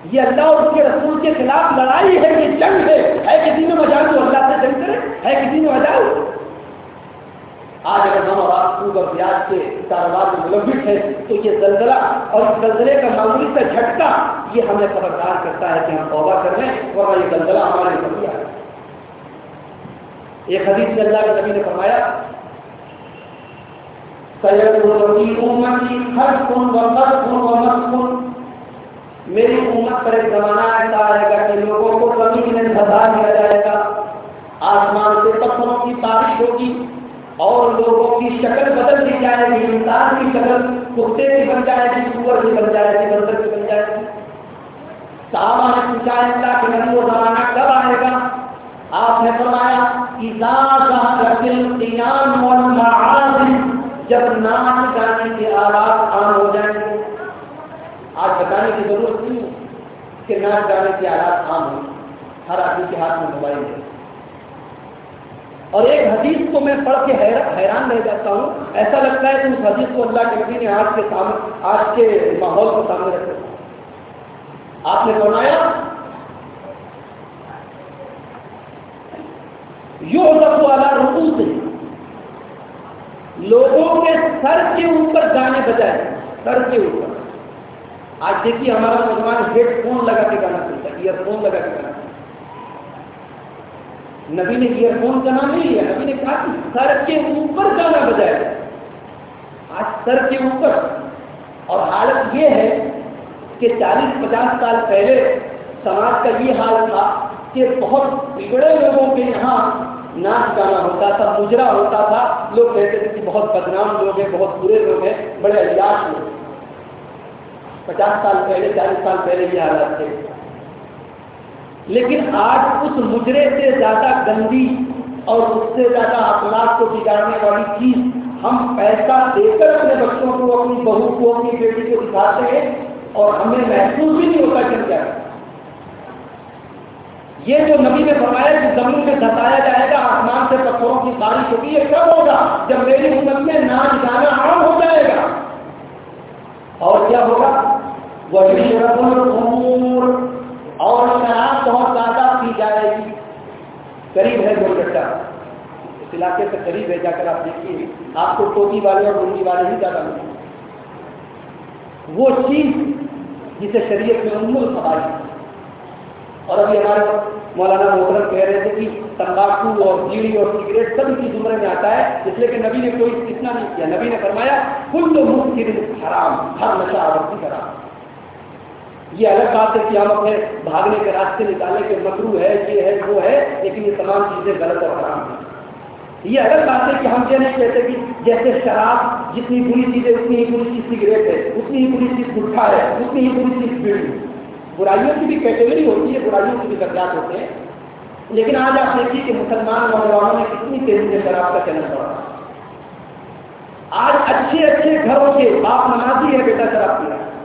یہ اللہ اور اس کے رسول کے خلاف لڑائی ہے، یہ جنگ ہے۔ ہے کسی میں مجال تو اللہ سے جنگ کرے، ہے کسی میں مجال؟ آج اگر ہم اور آپ سود اور بیاج کے کاروبار میں ملوث ہے تو یہ زلزلہ اور اس زلزلے کا معمولی کا جھٹکا یہ ہمیں خبردار کرتا ہے کہ ہم توبہ کر لیں، ورنہ یہ زلزلہ ہمارے اوپر کیا ہے۔ ایک حدیث میں اللہ کے نبی نے فرمایا سَيَكُونُ فِي أُمَّتِي خَسْفٌ وَقَذْفٌ وَمَسْخٌ، میری امت پر ایک زمانہ ایسا آئے گا کہ لوگوں کو زمین میں دھسا دیا جائے گا، آسمان سے پتھروں کی بارش ہوگی اور لوگوں کی شکل بدل دی جائے گی، انسان کی شکل کتے کی بن جائے گی، سور کی بن جائے گی، بندر کی بن جائے گی۔ صحابہ نے پوچھا اللہ کہ نبی وہ زمانہ کب آئے گا؟ آپ نے فرمایا اذا ظهرت القيام والمعازف، جب ناچ گانے کے آلات عام ہو جائیں گے۔ آج بتانے کی ضرورت نہیں ہے کہ ناچ گانے کے آلات عام ہوں، ہر آدمی کے ہاتھ میں موبائل ہے۔ اور ایک حدیث کو میں پڑھ کے حیران رہ جاتا ہوں، ایسا لگتا ہے کہ اس حدیث کو اللہ کے نبی نے آج کے سامنے آج کے ماحول کو سامنے رکھا۔ آپ نے فرمایا یعزف علی رؤوس، لوگوں کے سر کے اوپر گانے بجائے، سر کے اوپر۔ آج دیکھیے ہمارا نوجوان ہیڈ فون لگا کے گانا سنتا ہے، ایئر فون لگا کے گانا سنتا ہے۔ نبی نے ایئر فون کا نام نہیں لیا، نبی نے کہا کہ سر کے اوپر گانا بجائے۔ آج سر کے اوپر، اور حالت یہ ہے کہ چالیس پچاس سال پہلے سماج کا یہ حال تھا کہ بہت بگڑے لوگوں کے یہاں ناچ گانا ہوتا تھا، مجرا ہوتا تھا، لوگ کہتے تھے کہ بہت بدنام لوگ ہیں، بہت برے لوگ ہیں، بڑے عیاش لوگ۔ پچاس سال پہلے چالیس سال پہلے یہ حالات تھے، لیکن آج اس مجرے سے زیادہ گندی اور اس سے زیادہ اخلاق کو بگاڑنے والی چیز ہم پیسہ دے کر اپنے بچوں کو، اپنی بہو کو، اپنی بیٹی کو دکھاتے ہیں اور ہمیں محسوس بھی نہیں ہوتا کہ کیا ہے۔ یہ جو نبی نے فرمایا کہ زمین میں دھسایا جائے گا، آسمان سے پتھروں کی بارش ہوگی، یہ کب ہوگا؟ جب میری امت میں ناچ گانا عام ہو جائے گا۔ اور کیا ہوگا؟ وَيُشْرَبُ الْخُمُورُ، اور شراب بہت زیادہ پی جائے گی۔ قریب ہے گولگٹا، اس علاقے سے قریب ہے، جا کر آپ دیکھیے، آپ کو ٹوپی والے اور ڈنگی والے ہی زیادہ ملیں گے۔ وہ چیز جسے شریعت میں ام الخبائث، اور ابھی ہمارے مولانا محترم کہہ رہے تھے کہ تمباکو اور بیڑی اور سگریٹ سب کی زمرے میں آتا ہے، اس لیے کہ نبی نے کوئی استثنا نہیں کیا۔ نبی نے فرمایا کل مسکر حرام، ہر نشہ آورتی حرام۔ یہ الگ بات ہے کہ ہم اپنے بھاگنے کے راستے نکالنے کے مکروہ ہے، یہ ہے وہ ہے، لیکن یہ تمام چیزیں غلط اور حرام ہیں۔ یہ الگ بات ہے کہ ہم یہ نہیں کہتے کہ جیسے شراب جتنی بری چیز ہے اتنی ہی بری چیز سگریٹ ہے، اتنی ہی بری چیز گٹھا ہے، اتنی ہی بری چیز بیڑی ہے۔ برائیوں کی بھی کیٹیگری ہوتی ہے، برائیوں کی بھی درجات ہوتے ہیں، لیکن آج آپ دیکھیے کہ مسلمان نوجوانوں میں کتنی تیزی سے شراب کا چلن پڑا۔ آج اچھے اچھے گھروں کے باپ نمازی ہے، بیٹا شراب پی رہا ہے،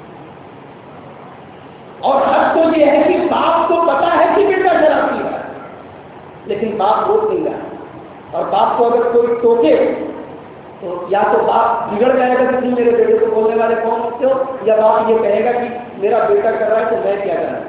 اور حد تو یہ ہے کہ باپ کو پتا ہے کہ بیٹا شراب پی رہا ہے، لیکن باپ روک نہیں رہا۔ اور باپ کو اگر کوئی ٹوکے تو یا تو باپ بگڑ جائے گا کہ تم میرے بیٹے کو بولنے والے کون ہوتے ہو، یا باپ یہ کہے گا کہ میرا بیٹا کر رہا ہے تو میں کیا کروں۔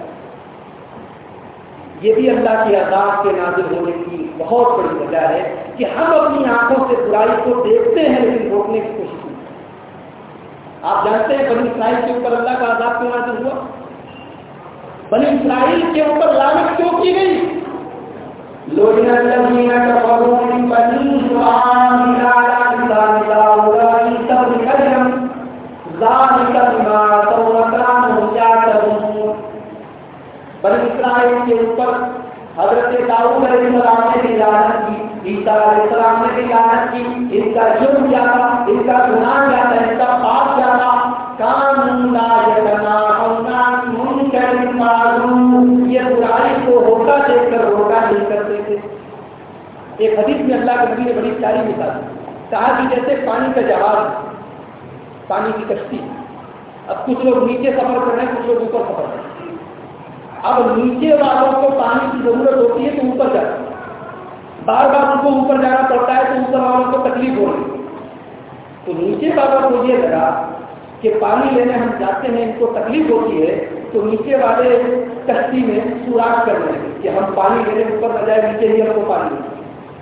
یہ بھی اللہ کی عذاب کے نازل ہونے کی بہت بڑی وجہ ہے کہ ہم اپنی آنکھوں سے برائی کو دیکھتے ہیں لیکن روکنے کی کوشش نہیں کرتے۔ آپ جانتے ہیں بنی اسرائیل کے اوپر اللہ کا عذاب کیوں نازل ہوا؟ بنی اسرائیل کے اوپر لعنت کیوں کی گئی؟ لوگوں الذين كفروا من بني إسرائيل على لسان داود وعيسى بن مريم ذلك بما عصوا وكانوا يعتدون۔ بنی اسرائیل کے اوپر حضرت داؤد علیہ السلام نے بھی لعنت کی، عیسیٰ علیہ السلام نے بھی لعنت کی۔ ان کا جرم کیا تھا؟ ان کا گناہ کیا تھا؟ ان کا پاپ کیا تھا؟ کانوا لا یتناہون عن منکر معروف، یہ برائی کو ہوتا دیکھ کر روکا نہیں کرتے تھے۔ ایک حدیث میں اللہ کے نبی نے بڑی پیاری مثال دی، کہا کہ جیسے پانی کا جہاز، پانی کی کشتی، اب کچھ لوگ نیچے سفر کر رہے ہیں، کچھ لوگ اوپر سفر کر رہے ہیں۔ اب نیچے والوں کو پانی کی ضرورت ہوتی ہے تو اوپر جاتے ہیں، بار بار ان کو اوپر جانا پڑتا ہے تو اوپر والوں کو تکلیف ہو رہی ہے، تو نیچے والوں کو یہ لگا کہ پانی لینے ہم جاتے ہیں ان کو تکلیف ہوتی ہے، تو نیچے والے کشتی میں سوراخ کر رہے ہیں کہ ہم پانی لینے اوپر نہ جائے، نیچے ہی ہم کو پانی ملے۔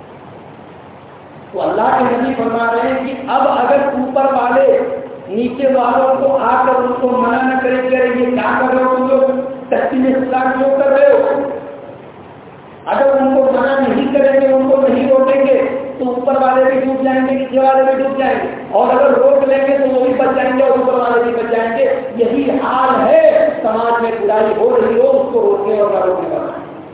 تو اللہ کے نبی فرما رہے ہیں کہ اب اگر اوپر والے نیچے والوں کو آ کر ان کو منع نہ کرے کہ یہ کیا کر رہے ہو تم لوگ، کشتی میں سوراخ کیوں کر رہے ہو، اگر ان کو منع نہیں کریں گے، ان کو نہیں روکیں گے تو اوپر والے بھی ڈوب جائیں گے، نیچے والے بھی ڈوب جائیں گے، اور اگر روک لیں گے تو وہ بھی بچ جائیں گے اور اوپر والے بھی بچ جائیں گے۔ یہی حال ہے، سماج میں برائی ہو رہی ہو اس کو روکنے اور نہ روکنے والا۔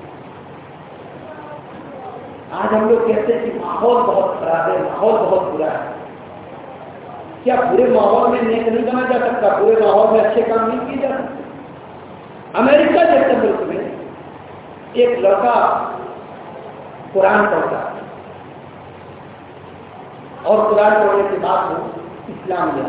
آج ہم لوگ کہتے ہیں کہ ماحول بہت خراب ہے، ماحول بہت برا ہے۔ کیا برے ماحول میں نیک نہیں بنا جا سکتا؟ برے ماحول میں اچھے کام نہیں کیے جا سکتے؟ امریکہ جیسے ملک میں ایک لڑکا قرآن پڑھتا اور قرآن پڑھنے کے بعد وہ اسلام لیا،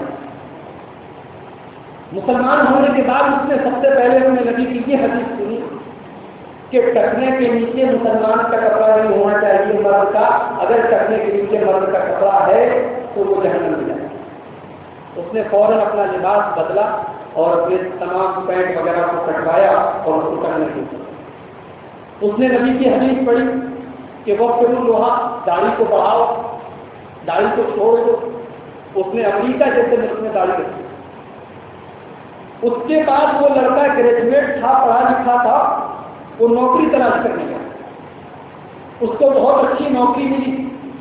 مسلمان ہونے کے بعد اس نے سب سے پہلے انہوں نے نبی کی یہ حدیث سنی کہ ٹکنے کے نیچے مسلمان کا کپڑا نہیں ہونا چاہیے مرد کا، اگر ٹکنے کے نیچے مرد کا کپڑا ہے تو وہ جہنم میں جائے۔ اس نے فوراً اپنا لباس بدلا اور اپنے تمام پینٹ وغیرہ کو کٹوایا اور اس کو کرنے کی۔ اس نے نبی کی حدیث پڑھی کہ وقت لوہا، داڑھی کو بڑھاؤ، داڑھی کو چھوڑ دو۔ اس نے امریکہ جیسے ملک میں داڑھی رکھی۔ اس کے بعد وہ لڑکا گریجویٹ تھا، پڑھا لکھا تھا، وہ نوکری تلاش کرنے گیا، اس کو بہت اچھی نوکری ملی،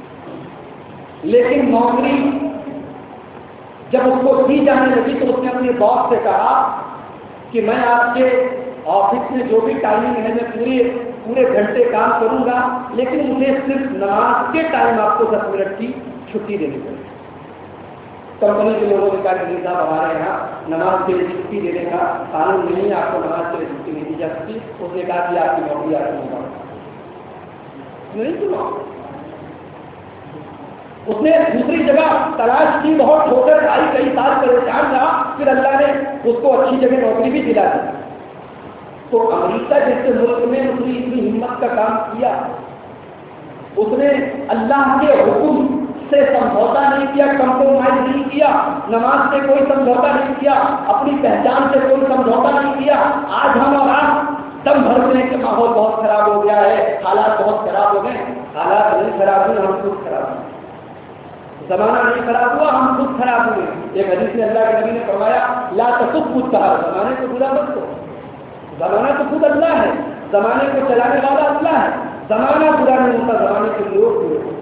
لیکن نوکری جب اس کو دی جانے لگی تو اس نے اپنے باس سے کہا کہ میں آپ کے آفس میں جو بھی ٹائمنگ ہے میں پورے پورے گھنٹے کام کروں گا، لیکن مجھے صرف نماز کے ٹائم آپ کو دس منٹ کی چھٹی دینی پڑے۔ کمپنی کے لوگوں نے کہا کہ نہیں صاحب ہمارے یہاں نماز کے لیے چھٹی دینے کا قانون نہیں ہے، آپ کو نماز کے لیے چھٹی نہیں دی جا سکتی۔ اس نے کہا کہ آپ کی نوکری آپ کو نہیں سنا۔ اس نے دوسری جگہ تلاش کی، بہت ٹھوکر کھائی، کئی سال پریشان رہا، پھر اللہ نے اس کو اچھی جگہ نوکری بھی دلا دی۔ تو امریکہ جیسے ملک میں اس نے اتنی ہمت کا کام کیا، اس نے اللہ کے حکم سے سمجھوتا نہیں کیا، کمپرومائز نہیں کیا، نماز سے کوئی سمجھوتا نہیں کیا، اپنی پہچان سے کوئی سمجھوتا نہیں کیا۔ آج ہم اور آپ دم بھرتے ہیں کہ ماحول بہت خراب ہو گیا ہے، حالات بہت خراب ہو گئے۔ حالات نہیں خراب ہوئے، ہم خود خراب ہوئے۔ زمانہ نہیں خراب ہوا، ہم خود خراب ہوئے۔ ایک حدیث میں اللہ کے نبی نے فرمایا لا تسبوا الدہر، زمانے کو برا مت کرو، زمانہ تو خود اللہ ہے، زمانے کو چلانے والا اللہ ہے، زمانہ برا نہیں ہوتا، زمانے کے لوگ برے ہوتے۔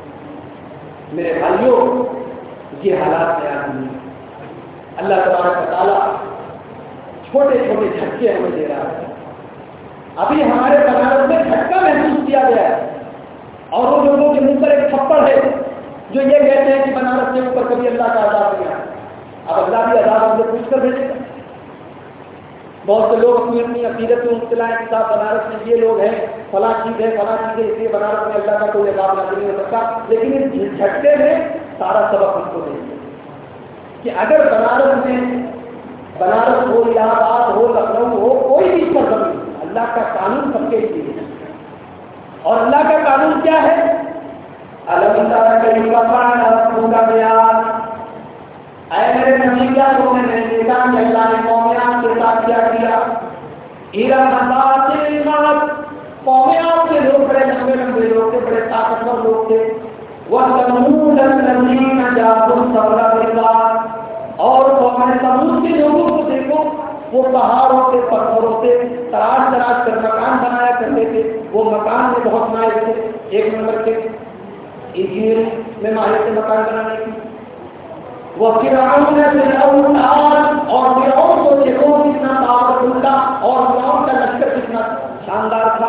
میرے بھائیوں، یہ حالات تیار نہیں ہے۔ اللہ تبارک و تعالیٰ چھوٹے چھوٹے جھٹکے ہمیں دے رہا ہے۔ ابھی ہمارے بنارس میں جھٹکا محسوس کیا گیا ہے، اور ان لوگوں کے منہ پر ایک تھپڑ ہے جو یہ کہتے ہیں کہ بنارس کے اوپر کبھی اللہ کا عذاب نہیں آیا۔ اب اللہ بھی عذاب ہم سے پوچھ کر بھیجے گا۔ بہت سے لوگ اپنی اپنی عقیدت میں مبتلا ہیں کہ صاحب بنارس میں یہ لوگ ہیں، فلاں چیز ہے، فلاں چیز ہے، اس لیے بنارس میں اللہ کا کوئی عذاب نازل نہیں ہو سکتا۔ لیکن اس جھٹکے میں سارا سبق ہم کو دیں گے کہ اگر بنارس میں بنارس ہو، الہ آباد ہو، لکھنؤ ہو، کوئی بھی سرزمین، اللہ کا قانون سب کے لیے ہے۔ اور اللہ کا قانون کیا ہے؟ الم تر کیف فعل ربک بعاد، اے میرے نبی کیا تم نے نہیں دیکھا کہ اللہ نے قوم عاد کے ساتھ کیا کیا؟ ارم ذات العماد، قوم عاد کے لوگ بڑے لمبے لمبے لوگ تھے، بڑے طاقتور لوگ تھے۔ وثمود الذین جابوا الصخر بالواد، اور قوم ثمود کے لوگوں کو دیکھو، وہ پہاڑوں سے پتھروں سے تراش تراش کر مکان بنایا کرتے تھے، وہ مکان میں بہت ماہر تھے، ایک نمبر کے انجینئرنگ میں ماہر تھے مکان بنانے کی۔ وہ فرعون فرعون اور فرعون کو دیکھو کتنا طاقتور تھا، اور فرعون کا لشکر کتنا شاندار تھا۔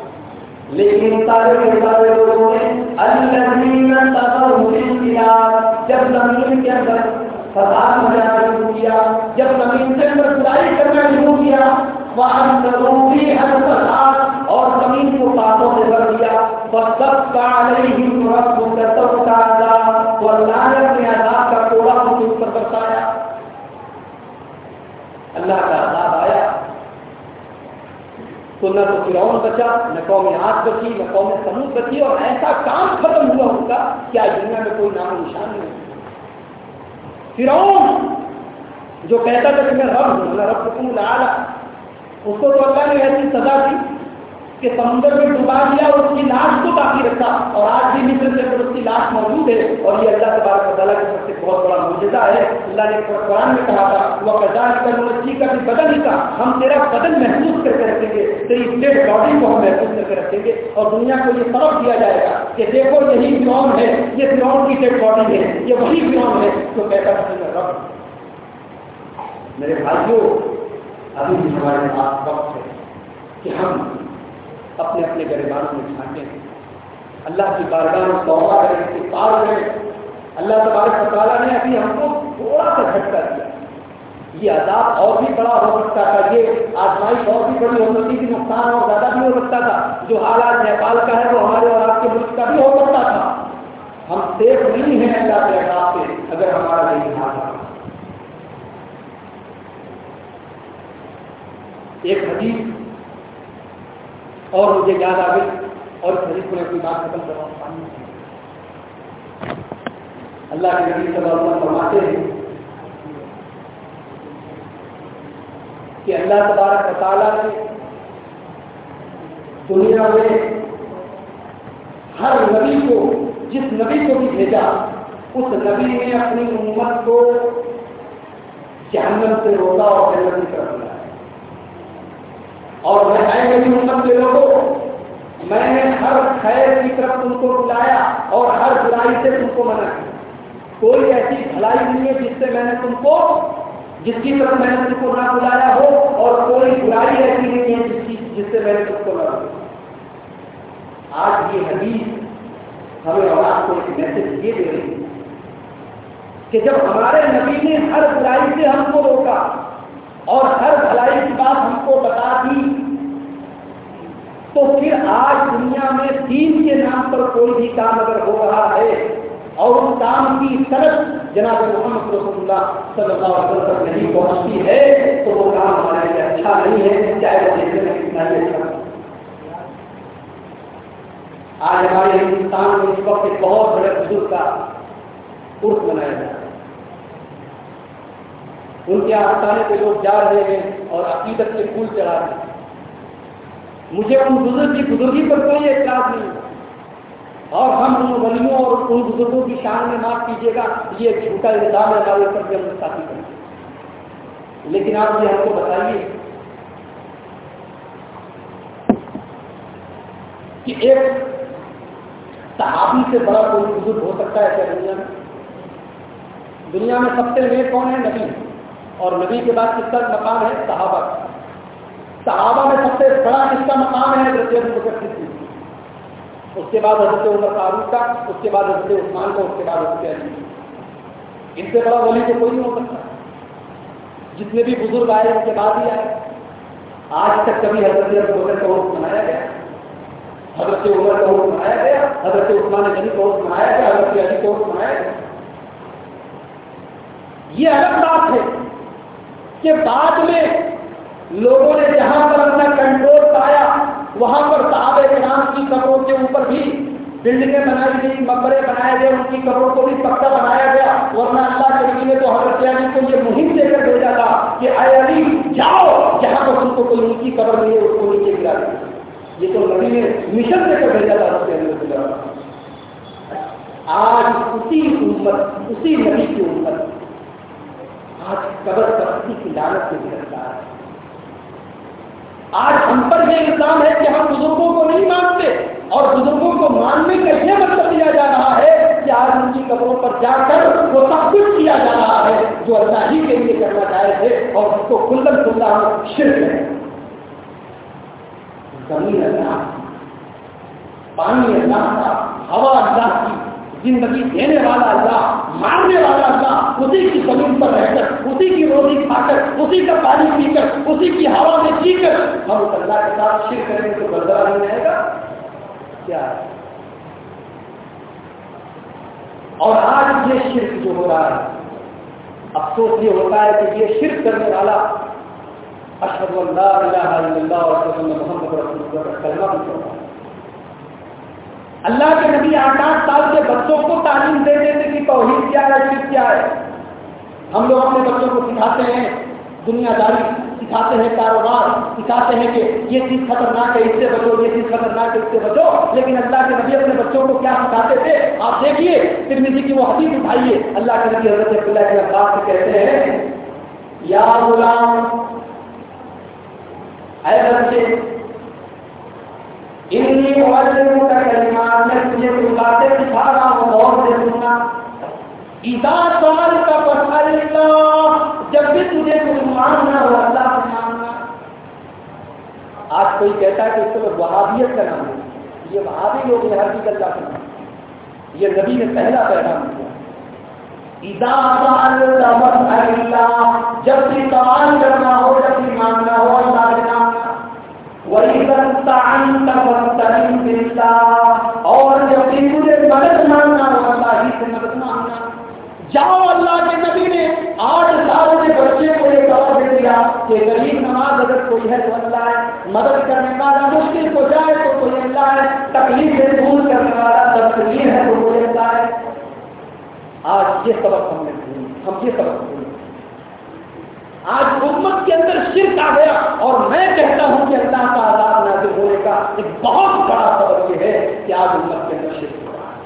لیکن سارے کے سارے لوگوں نے الذین طغوا فی البلاد، جب زمین کے اندر فساد مچانا شروع کیا، جب زمین کے اندر برائی کرنا شروع کیا، وَأَنذَرُوا فِيهَا الْفَسَادَ، اور زمین کو پاپوں سے بھر دیا، فَصَبَّ عَلَيْهِمْ رَبُّكَ سَوْطَ عَذَابٍ، تو اللہ نے اپنے عذاب کا کوڑا ان کے اوپر برسایا۔ اللہ کا عذاب آیا تو نہ تو فرعون بچا، نہ قوم عاد بچی، نہ قوم ثمود بچی، اور ایسا کام ختم ہوا ان کا کہ آج دنیا میں کوئی نام و نشان نہیں۔ فرعون جو کہتا تھا کہ میں رب ہوں، میں ربکم الاعلی، اس کو تو اللہ نے ایسی سزا دی کہ سمندر میں ڈبا دیا اور اس کی لاش کو باقی رکھا، اور آج بھی مصر کے اندر اس کی لاش موجود ہے، اور یہ اللہ تبارک و تعالیٰ کی طرف سے بہت بڑا معجزہ ہے۔ اللہ نے قرآن میں کہا تھا وہ کذالک ننجی کا بھی بدن ہی کا، ہم تیرا بدن محفوظ کر کے رکھیں گے، تیری ڈیڈ باڈی کو ہم محفوظ کر کے رکھیں گے، اور دنیا کو یہ سبق دیا جائے گا کہ دیکھو یہی فرعون ہے، یہ فرعون کی ڈیڈ باڈی ہے، یہ وہی فرعون ہے جو کہتا ہے رب۔ میرے بھائیوں، ابھی بھی ہمارے پاس وقت ہے کہ ہم اپنے اپنے گریبانوں میں جھانکیں، اللہ کی بارگاہ میں توبہ کریں، استغفار کریں۔ اللہ تبارک و تعالیٰ نے ابھی ہم کو تھوڑا سا جھٹکا دیا، یہ عذاب اور بھی بڑا ہو سکتا تھا، یہ آزمائش اور بھی بڑی ہو سکتی تھی، نقصان اور زیادہ بھی ہو سکتا تھا۔ جو حالات نیپال کا ہے وہ ہمارے اور آپ کے ملک کا بھی ہو سکتا تھا۔ ہم سیف نہیں ہیں اللہ کے عذاب سے اگر ہمارا نہیں حال ہے۔ ایک حدیث اور مجھے یاد آ گئی، اور اس حدیث کو میں اپنی بات ختم کر رہا ہوں۔ اللہ کے نبی صلی اللہ علیہ وسلم فرماتے ہیں کہ اللہ تبارک و تعالیٰ نے دنیا میں ہر نبی کو، جس نبی کو بھی بھیجا، اس نبی نے اپنی امت کو جہنم سے روکا اور جنت کی طرف لایا۔ اور میں اے میری امت کے لوگوں، میں نے ہر خیر کی طرف تم کو بلایا اور ہر برائی سے تم کو منع کیا۔ کوئی ایسی بھلائی نہیں ہے جس سے میں نے تم کو، جس کی طرف میں نے تم کو نہ بلایا ہو، اور کوئی برائی ایسی نہیں ہے جس کی جس سے میں نے تم کو نہ بلایا۔ آج یہ حدیث ہمیں اور آپ کو ایک میسج یہ دے رہی ہے کہ جب ہمارے نبی نے ہر برائی سے ہم کو روکا اور ہر بھلائی کی بات ہم کو بتا دی، تو پھر آج دنیا میں دین کے نام پر کوئی بھی کام اگر ہو رہا ہے اور اس کام کی طرف جناب محمد رسول اللہ صلی اللہ علیہ وسلم تک نہیں پہنچتی ہے، تو وہ کام ہمارے لیے اچھا نہیں ہے، چاہے وہ دیکھنے میں کتنا بھی اچھا۔ آج ہمارے ہندوستان میں اس وقت ایک بہت بڑے بزرگ کا عرس منایا جاتا ہے، ان کے آستانے پہ لوگ جا رہے ہیں اور عقیدت کے پھول چڑھا رہے ہیں۔ مجھے ان بزرگ کی بزرگی پر کوئی اعتراض نہیں، اور ہم ان ولیوں اور ان بزرگوں کی شان میں معاف کیجیے گا یہ جھوٹا الزام ہے ہمارے اوپر کے ہم مستعفی کریں، لیکن آپ یہ ہم کو بتائیے کہ ایک صحابی سے بڑا کوئی بزرگ ہو سکتا ہے کیا دنیا میں؟ دنیا میں سب سے نیک کون ہے؟ نبی، اور نبی کے بعد کس کا مقام ہے؟ صحابہ۔ صحابہ میں سب سے بڑا کس کا مقام ہے؟ حضرت ابوبکر صدیق، اس کے بعد حضرت عمر فاروق کا، اس کے بعد حضرت عثمان کا، اس کے بعد حضرت علی۔ ان سے بڑا ولی تو کوئی نہیں ہو سکتا۔ جتنے بھی بزرگ آئے ان کے بعد ہی آئے۔ آج تک کبھی حضرت ابوبکر کا عرس منایا گیا؟ حضرت عمر کا عرس منایا گیا؟ حضرت عثمان غنی کا عرس منایا گیا؟ حضرت علی کا عرس منایا گیا؟ یہ الگ بات ہے کہ بعد میں لوگوں نے جہاں پر اپنا کنٹرول پایا وہاں پر صحابہ کرام کی قبروں کے اوپر بھی بلڈنگیں بنائی گئی، مقبرے بنائے گئے، ان کی قبروں کو بھی پکا بنایا گیا، ورنہ اللہ کے نبی نے تو حضرت علی کو یہ مہم دے کر بھیجا تھا کہ اے علی جاؤ جہاں پر تم کو کوئی ان کی قبر نہیں ہے اس کو نیچے گرا دیا۔ یہ تو نبی نے مشن دے کر بھیجا تھا حضرت علی کو۔ آج اسی امت، اسی نبی کی امت آج قبر پرستی کی لعنت سے گرفتار ہے۔ آج ہم پر یہ الزام ہے کہ ہم بزرگوں کو نہیں مانتے، اور بزرگوں کو ماننے کا یہ مطلب دیا جا رہا ہے کہ آج ان کی قبروں پر جا کر وہ سب کچھ کیا جا رہا ہے جو اللہ ہی کے لیے کرنا چاہے تھے، اور اس کو کھلن کھلا شرک ہے۔ زمین اللہ کی، پانی اللہ کا، ہوا اللہ کی، زندگی دینے والا اللہ، مارنے والا اللہ، اسی کی زمین پر رہ کر، اسی کی روزی کھا کر، اسی کا پانی پی کر، اسی کی ہوا میں جی کر ہم اس اللہ کے ساتھ شرک کریں گے تو بردرا نہیں رہے گا کیا؟ اور آج یہ شرک جو ہو رہا ہے، افسوس یہ ہوتا ہے کہ یہ شرک کرنے والا اشہد ان لا الہ الا اللہ و اشہد ان محمد رسول اللہ کا کلمہ بھی پڑھتا ہے۔ اللہ کے نبی آٹھ آٹھ سال کے بچوں کو تعلیم دیتے تھے کہ توحید کیا ہے، شرک کیا ہے۔ ہم لوگ اپنے بچوں کو سکھاتے ہیں دنیا داری، سکھاتے ہیں کاروبار، سکھاتے ہیں کہ یہ چیز خطرناک ہے اس سے بچو، یہ چیز خطرناک ہے اس سے بچو، لیکن اللہ کے نبی اپنے بچوں کو کیا سکھاتے تھے آپ دیکھیے، ترمذی کی وہ حدیث اٹھائیے، اللہ کے نبی حضرت عبداللہ بن عباس سے کہتے ہیں یا غلام، اے بچے، انی معلمک کلمات، میں تجھے کچھ باتیں سکھا رہا ہوں، غور سے سننا، اذا سألت فاسأل اللہ، جب بھی تجھے کچھ مانگنا ہو اللہ سے مانگنا۔ آج کوئی کہتا ہے کہ اس کو وہابیت کا نام ہے، یہ وہابی لوگ یہ ہر چیز اللہ کا نام، یہ نبی نے پہلا پیغام دیا، اذا سألت فاسأل اللہ، جب بھی سوال کرنا ہو، جب بھی مانگنا ہو اللہ سے مانگنا، وَإِذَا اسْتَعَنْتَ فَاسْتَعِنْ بِاللَّهِ، اور جب بھی تجھے مدد مانگنا ہو اللہ ہی سے مدد مانگنا۔ جاؤ، اللہ کے نبی نے آٹھ سال کے بچے کو ایک دعوت دے دیا کہ غریب نواز اگر کوئی ہے تو اللہ ہے، مدد کرنے والا مشکل کو جائے تو کوئی اللہ ہے، تکلیف سے دور کرنے والا تکلیف ہے تو کوئی اللہ ہے۔ آج یہ سبق ہم نے بھولی، ہم یہ سبق بھولی، آج امت کے اندر شرک آ گیا، اور میں کہتا ہوں کہ اللہ کا عذاب نازل ہونے کا ایک بہت بڑا سبب یہ ہے کہ آج امت کے اندر شرک ہو رہا ہے۔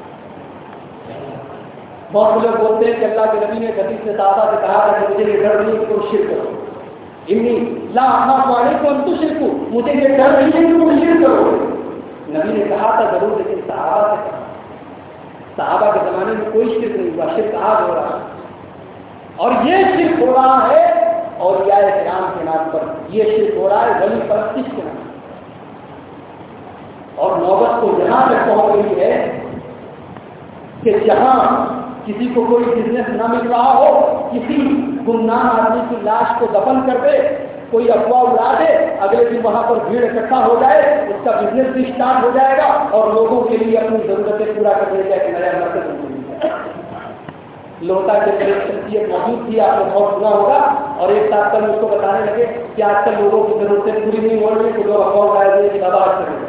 بہت لوگ بولتے ہیں کہ اللہ کے نبی نے حدیث میں صحابہ سے کہا تھا کہ مجھے یہ ڈر نہیں کہ تم شرک کرو، انی لا اخاف علیکم ان تشرکوا، مجھے یہ ڈر نہیں ہے کہ تم شرک کرو۔ نبی نے کہا تھا ضرور، لیکن صحابہ سے کہا، صحابہ کے زمانے میں کوئی شرک نہیں ہوا، شرک آج ہو رہا ہے، اور یہ شرک ہو رہا ہے اولیاء کرام کے نام پر، یہ شرک ہو رہا ہے ولی پرستش کے نام پر، اور نوبت کو یہاں تک پہنچ گئی ہے کہ جہاں کسی کو کوئی بزنس نہ مل رہا ہو، کسی گمنام آدمی کی لاش کو دفن کر دے، کوئی افواہ اڑا دے، اگلے دن وہاں پر بھیڑ اکٹھا ہو جائے، اس کا بزنس بھی اسٹارٹ ہو جائے گا، اور لوگوں کے لیے اپنی ضرورتیں پورا کرنے کا ایک نیا مرکز مل جائے۔ لوٹا کے اندر ایک شخصیت موجود تھی، آپ نے بہت سنا ہوگا، اور ایک ساتھ کل اس کو بتانے لگے کہ آج کل لوگوں کی ضرورتیں پوری نہیں ہو رہی، تو لوگ افواہ اڑائے ہوئے کہ آواز کریں،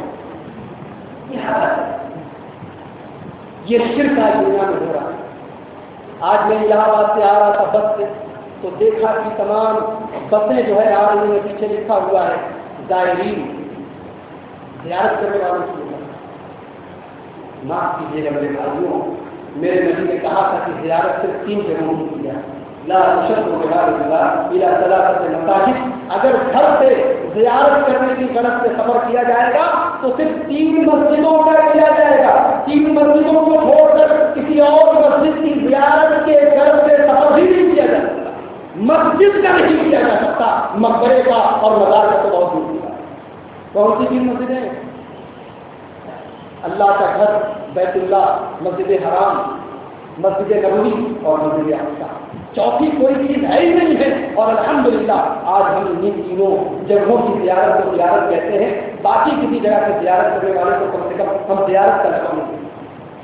یہ شرک آج دنیا میں ہو رہا ہے۔ آج میں الہ آباد سے آ رہا تھا بس سے، تو دیکھا کہ تمام بسیں جو ہے آ رہی ہیں، پیچھے لکھا ہوا ہے زائرین، زیارت کرنے والوں کی وجہ۔ معاف کیجیے گا میرے بھائیوں، میرے نبی نے کہا تھا کہ زیارت صرف تین جگہوں کی کیا، لا تشد رحال الى ثلاثة مساجد، اگر گھر سے زیارت کرنے کی غرض سے سفر کیا جائے گا تو صرف تین مسجدوں کا کیا جائے گا، تین مسجدوں کو چھوڑ کر کسی اور مسجد کی زیارت کے غرض سے سفر بھی نہیں کیا جا سکتا، مسجد کا نہیں کیا جا سکتا، مقبرے کا اور مزار کا تو بہت دور ہے۔ کون سی تین مسجدیں؟ اللہ کا گھر بیت اللہ، مسجد حرام، مسجد نبوی اور مسجد اقصی، چوتھی کوئی چیز ہے ہی نہیں ہے، اور الحمدللہ آج ہم ان تینوں جگہوں کی زیارت کو زیارت کہتے ہیں، باقی کسی جگہ سے زیارت کرنے والے کو کم سے کم ہم زیارت کا لقب نہیں دیتے۔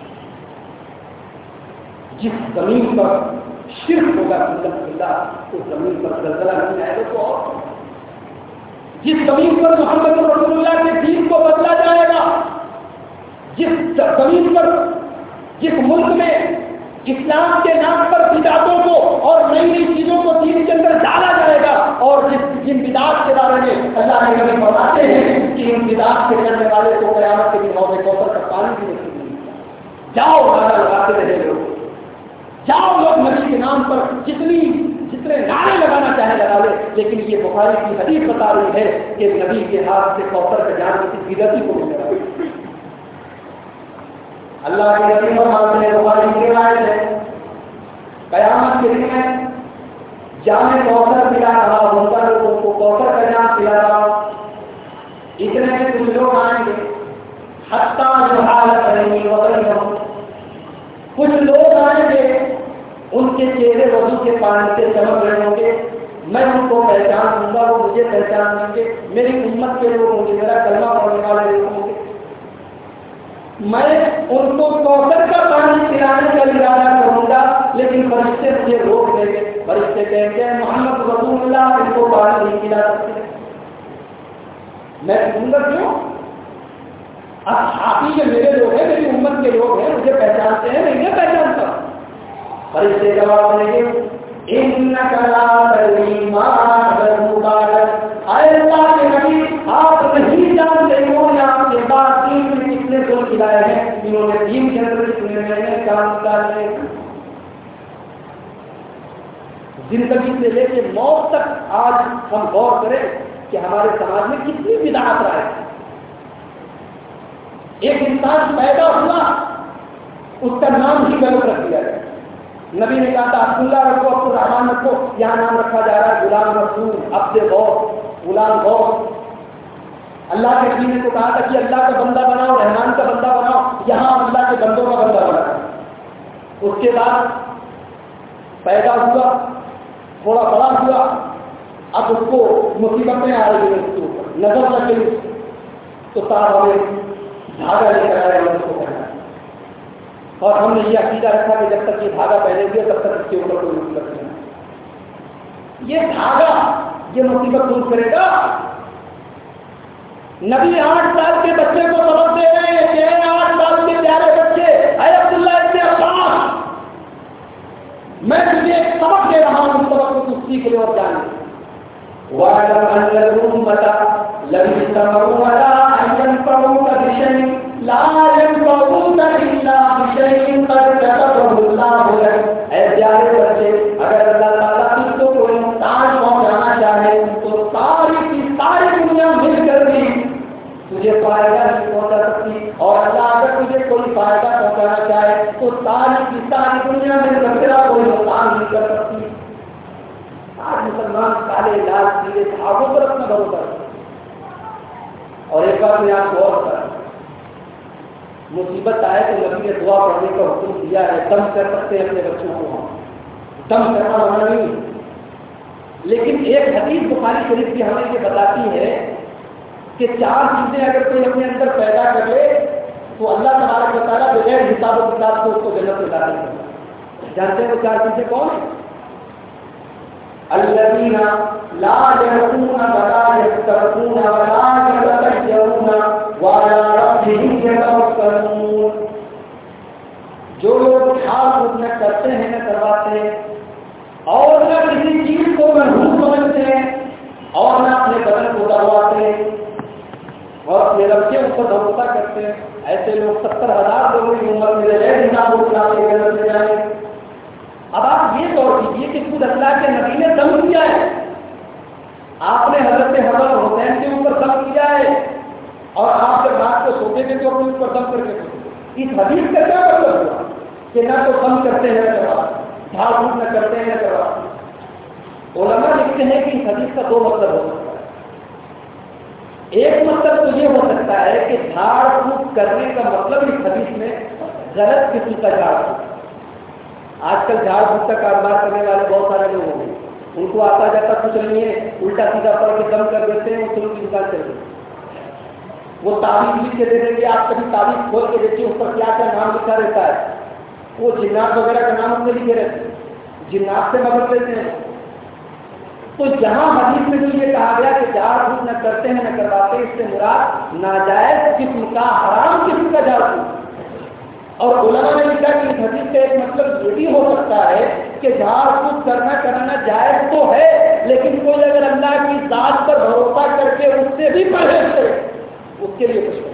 جس زمین پر شرک ہوگا الحمدللہ اس زمین پر زلزلہ نہیں آئے گا، تو اور جس زمین پر محمد رسول اللہ کے دین کو بدلا جائے گا، جس زمین پر، جس ملک میں اسلام کے نام پر بدعتوں کو اور نئی نئی چیزوں کو دین کے اندر ڈالا جائے گا، اور جس جن بدعات کے بارے میں اللہ کے نبی فرماتے ہیں کہ ان بدعات کے کرنے والے کو قیامت کے دن حوض کوثر کا پانی بھی نصیب نہیں ہوگا۔ جاؤ نعرہ لگاتے رہے لوگ، جاؤ لوگ نبی کے نام پر جتنی جتنے نعرے لگانا چاہے لگا لے، لیکن یہ بخاری کی حدیث بتا رہی ہے کہ نبی کے ہاتھ سے کوثر کا جام کسی بدعتی کو ملے گا۔ اللہ کے نبی فرماتے ہیں، بخاری کی روایت ہے، قیامت کے دن میں جام کوثر پلا رہا ہوں گا، لوگوں کو کوثر کا جام پلا رہا ہوں، اتنے میں کچھ لوگ آئیں گے، حتیٰ جو حالت رہی وغیرہ، کچھ لوگ آئیں گے ان کے چہرے وضو کے پانی سے چمک رہے ہوں گے، میں ان کو پہچان دوں گا، وہ مجھے پہچان دیں گے، میری امت کے لوگ ہوں گے، میرا کلمہ پڑھنے والے لوگ ہوں گے، میں ان کو کوثر کا پانی پلانے کا ارادہ کروں گا، لیکن فرشتے مجھے روک دیں گے، فرشتے کہیں گے محمد رسول اللہ ان کو پانی نہیں پلا سکتے، میں پوچھوں گا کیوں؟ اصحابی جو میرے لوگ ہیں، میری امت کے لوگ ہیں، مجھے پہچانتے ہیں، میں انہیں پہچانتا ہوں۔ فرشتے جواب دیں گے انک لا تدری ما احدث بعد، اے اللہ کے نبی آپ نہیں جانتے انہوں نے آپ کے بعد دین میں کتنے ظلم کھلائے ہیں، انہوں نے دین کے اندر کتنے نئے کام ڈالے۔ زندگی سے لے کے موت تک آج ہم غور کریں کہ ہمارے سماج میں کتنی بدعات رائے ہیں۔ ایک انسان پیدا ہوا اس کا نام ہی غلط رکھ دیا گیا۔ نبی نے کہا تھا عبداللہ رکھو، عبد الرحمان رکھو، یہاں نام رکھا جا رہا ہے غلام رسول، عبد غوث، غلام غوث۔ اللہ کے نبی نے تو کہا تھا کہ اللہ کا بندہ بناؤ، رحمان کا بندہ بناؤ، یہاں اللہ کے بندوں کا بندہ بناؤ۔ اس کے بعد پیدا ہوا، تھوڑا بڑا ہوا، اب اس کو مصیبتیں آ رہی ہیں، اس کے اوپر نظر لگ گئی تو صاحب ہمیں دھاگا لے کر آئے ہم اس کو پہنا، اور ہم نے یہ عقیدہ رکھا کہ جب تک یہ دھاگا پہنے گے تب تک اس کے اوپر کوئی مصیبت نہیں ہے۔ یہ دھاگا یہ مصیبت دور کرے گا؟ نبی آٹھ سال کے بچے کو سبق دے رہے ہیں کہ آٹھ سال کے پیارے بچے، اے عبداللہ ابن عباس، میں تجھے ایک سبق دے رہا ہوں، اس سبق کو تو سیکھ لے اور جانے۔ وَاعْلَمْ أَنَّ الْأُمَّةَ لَوِ اجْتَمَعُوا عَلَىٰ أَن يَنفَعُوكَ بِشَيْءٍ لَا يَنفَعُونَ إِلَّا بِشَيْءٍ قَدْ كَتَبَهُ اللَّهُ لَكَ۔ اے پیارے بچے، اگر اللہ تعالیٰ تجھ کو کوئی نقصان پہنچانا چاہے تو ساری کی ساری دنیا مل کر بھی تجھے فائدہ نہیں پہنچا سکتی، اور اللہ اگر تجھے کوئی فائدہ پہنچانا چاہے تو ساری کی ساری دنیا مل کر تیرا کوئی نقصان نہیں کر سکتی۔ آج مسلمان کالے لال پیلے صحابوں پر اپنا بھروسہ رکھتے ہیں۔ اور ایک بات میں آپ کو اور بتا، مصیبت آئے تو نبی نے دعا پڑھنے کا حکم دیا ہے، دم کر سکتے ہیں اپنے بچوں کو، ہم دم کرنا منع نہیں، لیکن ایک حدیث بخاری شریف کی ہمیں یہ بتاتی ہے کہ چار چیزیں اگر کوئی اپنے اندر پیدا کر لے تو اللہ تبارک و تعالیٰ بغیر حساب و کتاب سے اس کو جنت میں داخل کرتا ہے۔ جانتے ہیں وہ چار چیزیں کون ہیں؟ الذین لا یرقون ولا یسترقون ولا یتطیرون وعلی ربہم یتوکلون۔ جو لوگ کھال کود نہ کرتے ہیں نہ کرواتے ہیں، اور نہ کسی چیز کو مرہون سمجھتے ہیں، اور نہ اپنے بدن کو دبواتے ہیں، اور اپنے رب کے اوپر بھروسہ کرتے ہیں، ایسے لوگ ستر ہزار لوگوں کی عمر میں غیر حساب و کتاب کے جنت میں جائیں۔ اب آپ یہ غور کیجیے کہ خود اللہ کے نبی نے دم کیا ہے، آپ نے حضرت حسن اور حسین کے اوپر دم کیا ہے، اور آپ جب رات کو سوتے تھے تو اپنے اوپر دم کر کے سوتے۔ اس حدیث کا کیا مطلب ہوا کہ نہ تو دم کرتے ہیں نہ کروا، جھاڑ پھوک نہ کرتے ہیں نہ کروا۔ علماء لکھتے ہیں کہ اس حدیث کا دو مطلب ہو سکتا ہے۔ ایک مطلب تو یہ ہو سکتا ہے کہ جھاڑ پھوک کرنے کا مطلب اس حدیث میں غلط قسم کا جھاڑ پھوک۔ آج کل جھاڑ پھوک کا کاروبار کرنے والے بہت سارے لوگ ہوں گے، ان کو آتا جاتا کچھ نہیں ہے، الٹا سیدھا پڑھ کے دم کر دیتے ہیں، وہ سلو کی دکان چل رہی، وہ تعویذ لکھ کے دے دیں گے۔ آپ کبھی تعویذ کھول کے دیکھیے اس پر کیا کیا نام لکھا رہتا ہے، وہ جنات وغیرہ کا نام اس میں لکھے رہتے ہیں، جنات سے مدد لیتے ہیں۔ تو جہاں حدیث میں جو یہ کہا گیا کہ جھاڑ پھوک نہ کرتے ہیں نہ کرواتے، اس سے مراد ناجائز قسم کا، حرام قسم کا جھاڑ پھوک۔ اور علماء نے لکھا کہ اس حدیث کا ایک مطلب یہ بھی ہو سکتا ہے کہ جھاڑ پھوک کرنا کرنا جائز تو ہے، لیکن کوئی اگر اللہ کی ذات پر بھروسہ کر کے اس سے بھی پرہیز کرے، اس کے لیے کچھ نہیں۔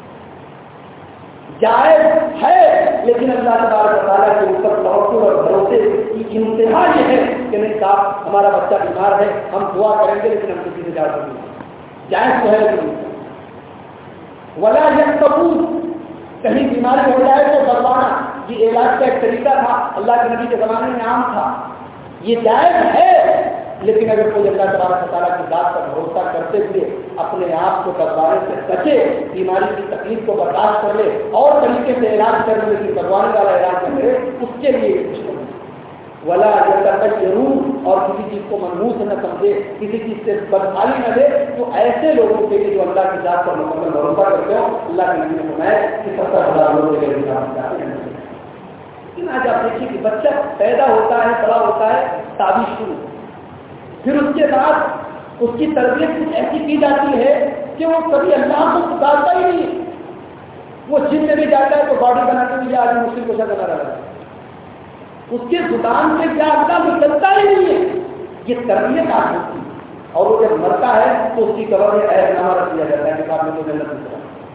جائز ہے لیکن اللہ تبارک و تعالیٰ کے اوپر توکل اور بھروسے کی انتہا یہ ہے کہ نہیں صاحب ہمارا بچہ بیمار ہے، ہم دعا کریں گے لیکن ہم کسی سے جا سکیں گے، جائز تو ہے لیکن ولا یکتبون، کہیں بیماری ہو جائے تو بلوانا، یہ علاج کا ایک طریقہ تھا، اللہ کے نبی کے زمانے میں عام تھا، یہ جائز ہے، لیکن اگر کوئی اللہ تبارک و تعالیٰ کی ذات پر بھروسہ کرتے ہوئے اپنے آپ کو دبانے سے بچے، بیماری کی تکلیف کو برداشت کر لے اور طریقے سے علاج کرنے لیکن دبانے والا علاج نہ کرے، اس کے لیے کچھ نہیں۔ ولا یتطیرون، اور کسی چیز کو منحوس نہ سمجھے، کسی چیز سے بدحالی نہ دے، تو ایسے لوگوں کے لیے جو اللہ کی ذات پر مکمل بھروسہ کرتے ہو، اللہ کے نبی نے فرمایا کہ ستر ہزار لوگوں کے لیے جاتے ہیں۔ لیکن آج آپ دیکھیے کہ بچہ پیدا ہوتا ہے، بڑا ہوتا ہے، تعبیر شروع، پھر اس کے بعد اس کی تربیت کچھ ایسی کی جاتی ہے کہ وہ کبھی اللہ کو پکارتا ہی نہیں، وہ جم میں بھی جاتا ہے تو باڈی بنا کے بھی آج مسلم کو بنا رہا ہے، اس کے زبان سے کیا ہوتا نکلتا ہی نہیں ہے. یہ تربیت آپ ہوتی ہے. اور وہ جب مرتا ہے تو اس کی قبر میں ایسا نامہ رکھ دیا جاتا ہے کہ آپ نے تو جنت میں.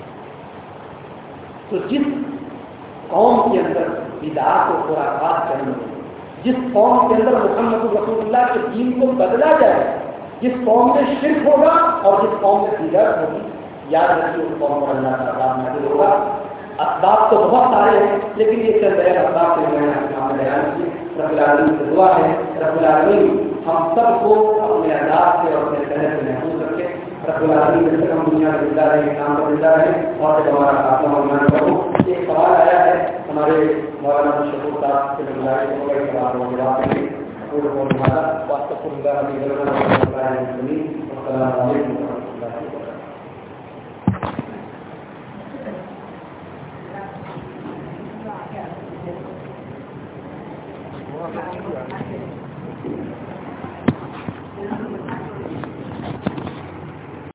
تو جس قوم کے اندر بدعات و خرافات چلنے لگے، جس قوم کے اندر محمد رسول اللہ کے دین کو بدلا جائے، جس قوم میں شرک ہوگا اور جس قوم میں بدعت ہوگی، یاد رکھیے اس قوم پر اللہ کا عذاب نازل ہوگا. اسباب تو بہت سارے ہیں لیکن یہ چند رہے اسباب کے میں نے آپ نے بیان کیے. رب العالمین سے دعا ہے رب العالمین ہم سب کو اپنے عذاب سے اور اپنے صحت سے محفوظ رکھے. رب العالمین جب تک ہم دنیا میں زندہ رہے کام پر زندہ رہے اور جب ہمارا خاتمہ ہونا کروں. ایک سوال آیا ہے ہمارے مولانا شکور صاحب کے بجائے ہو گئے سوال ہو گیا. السلام علیکم.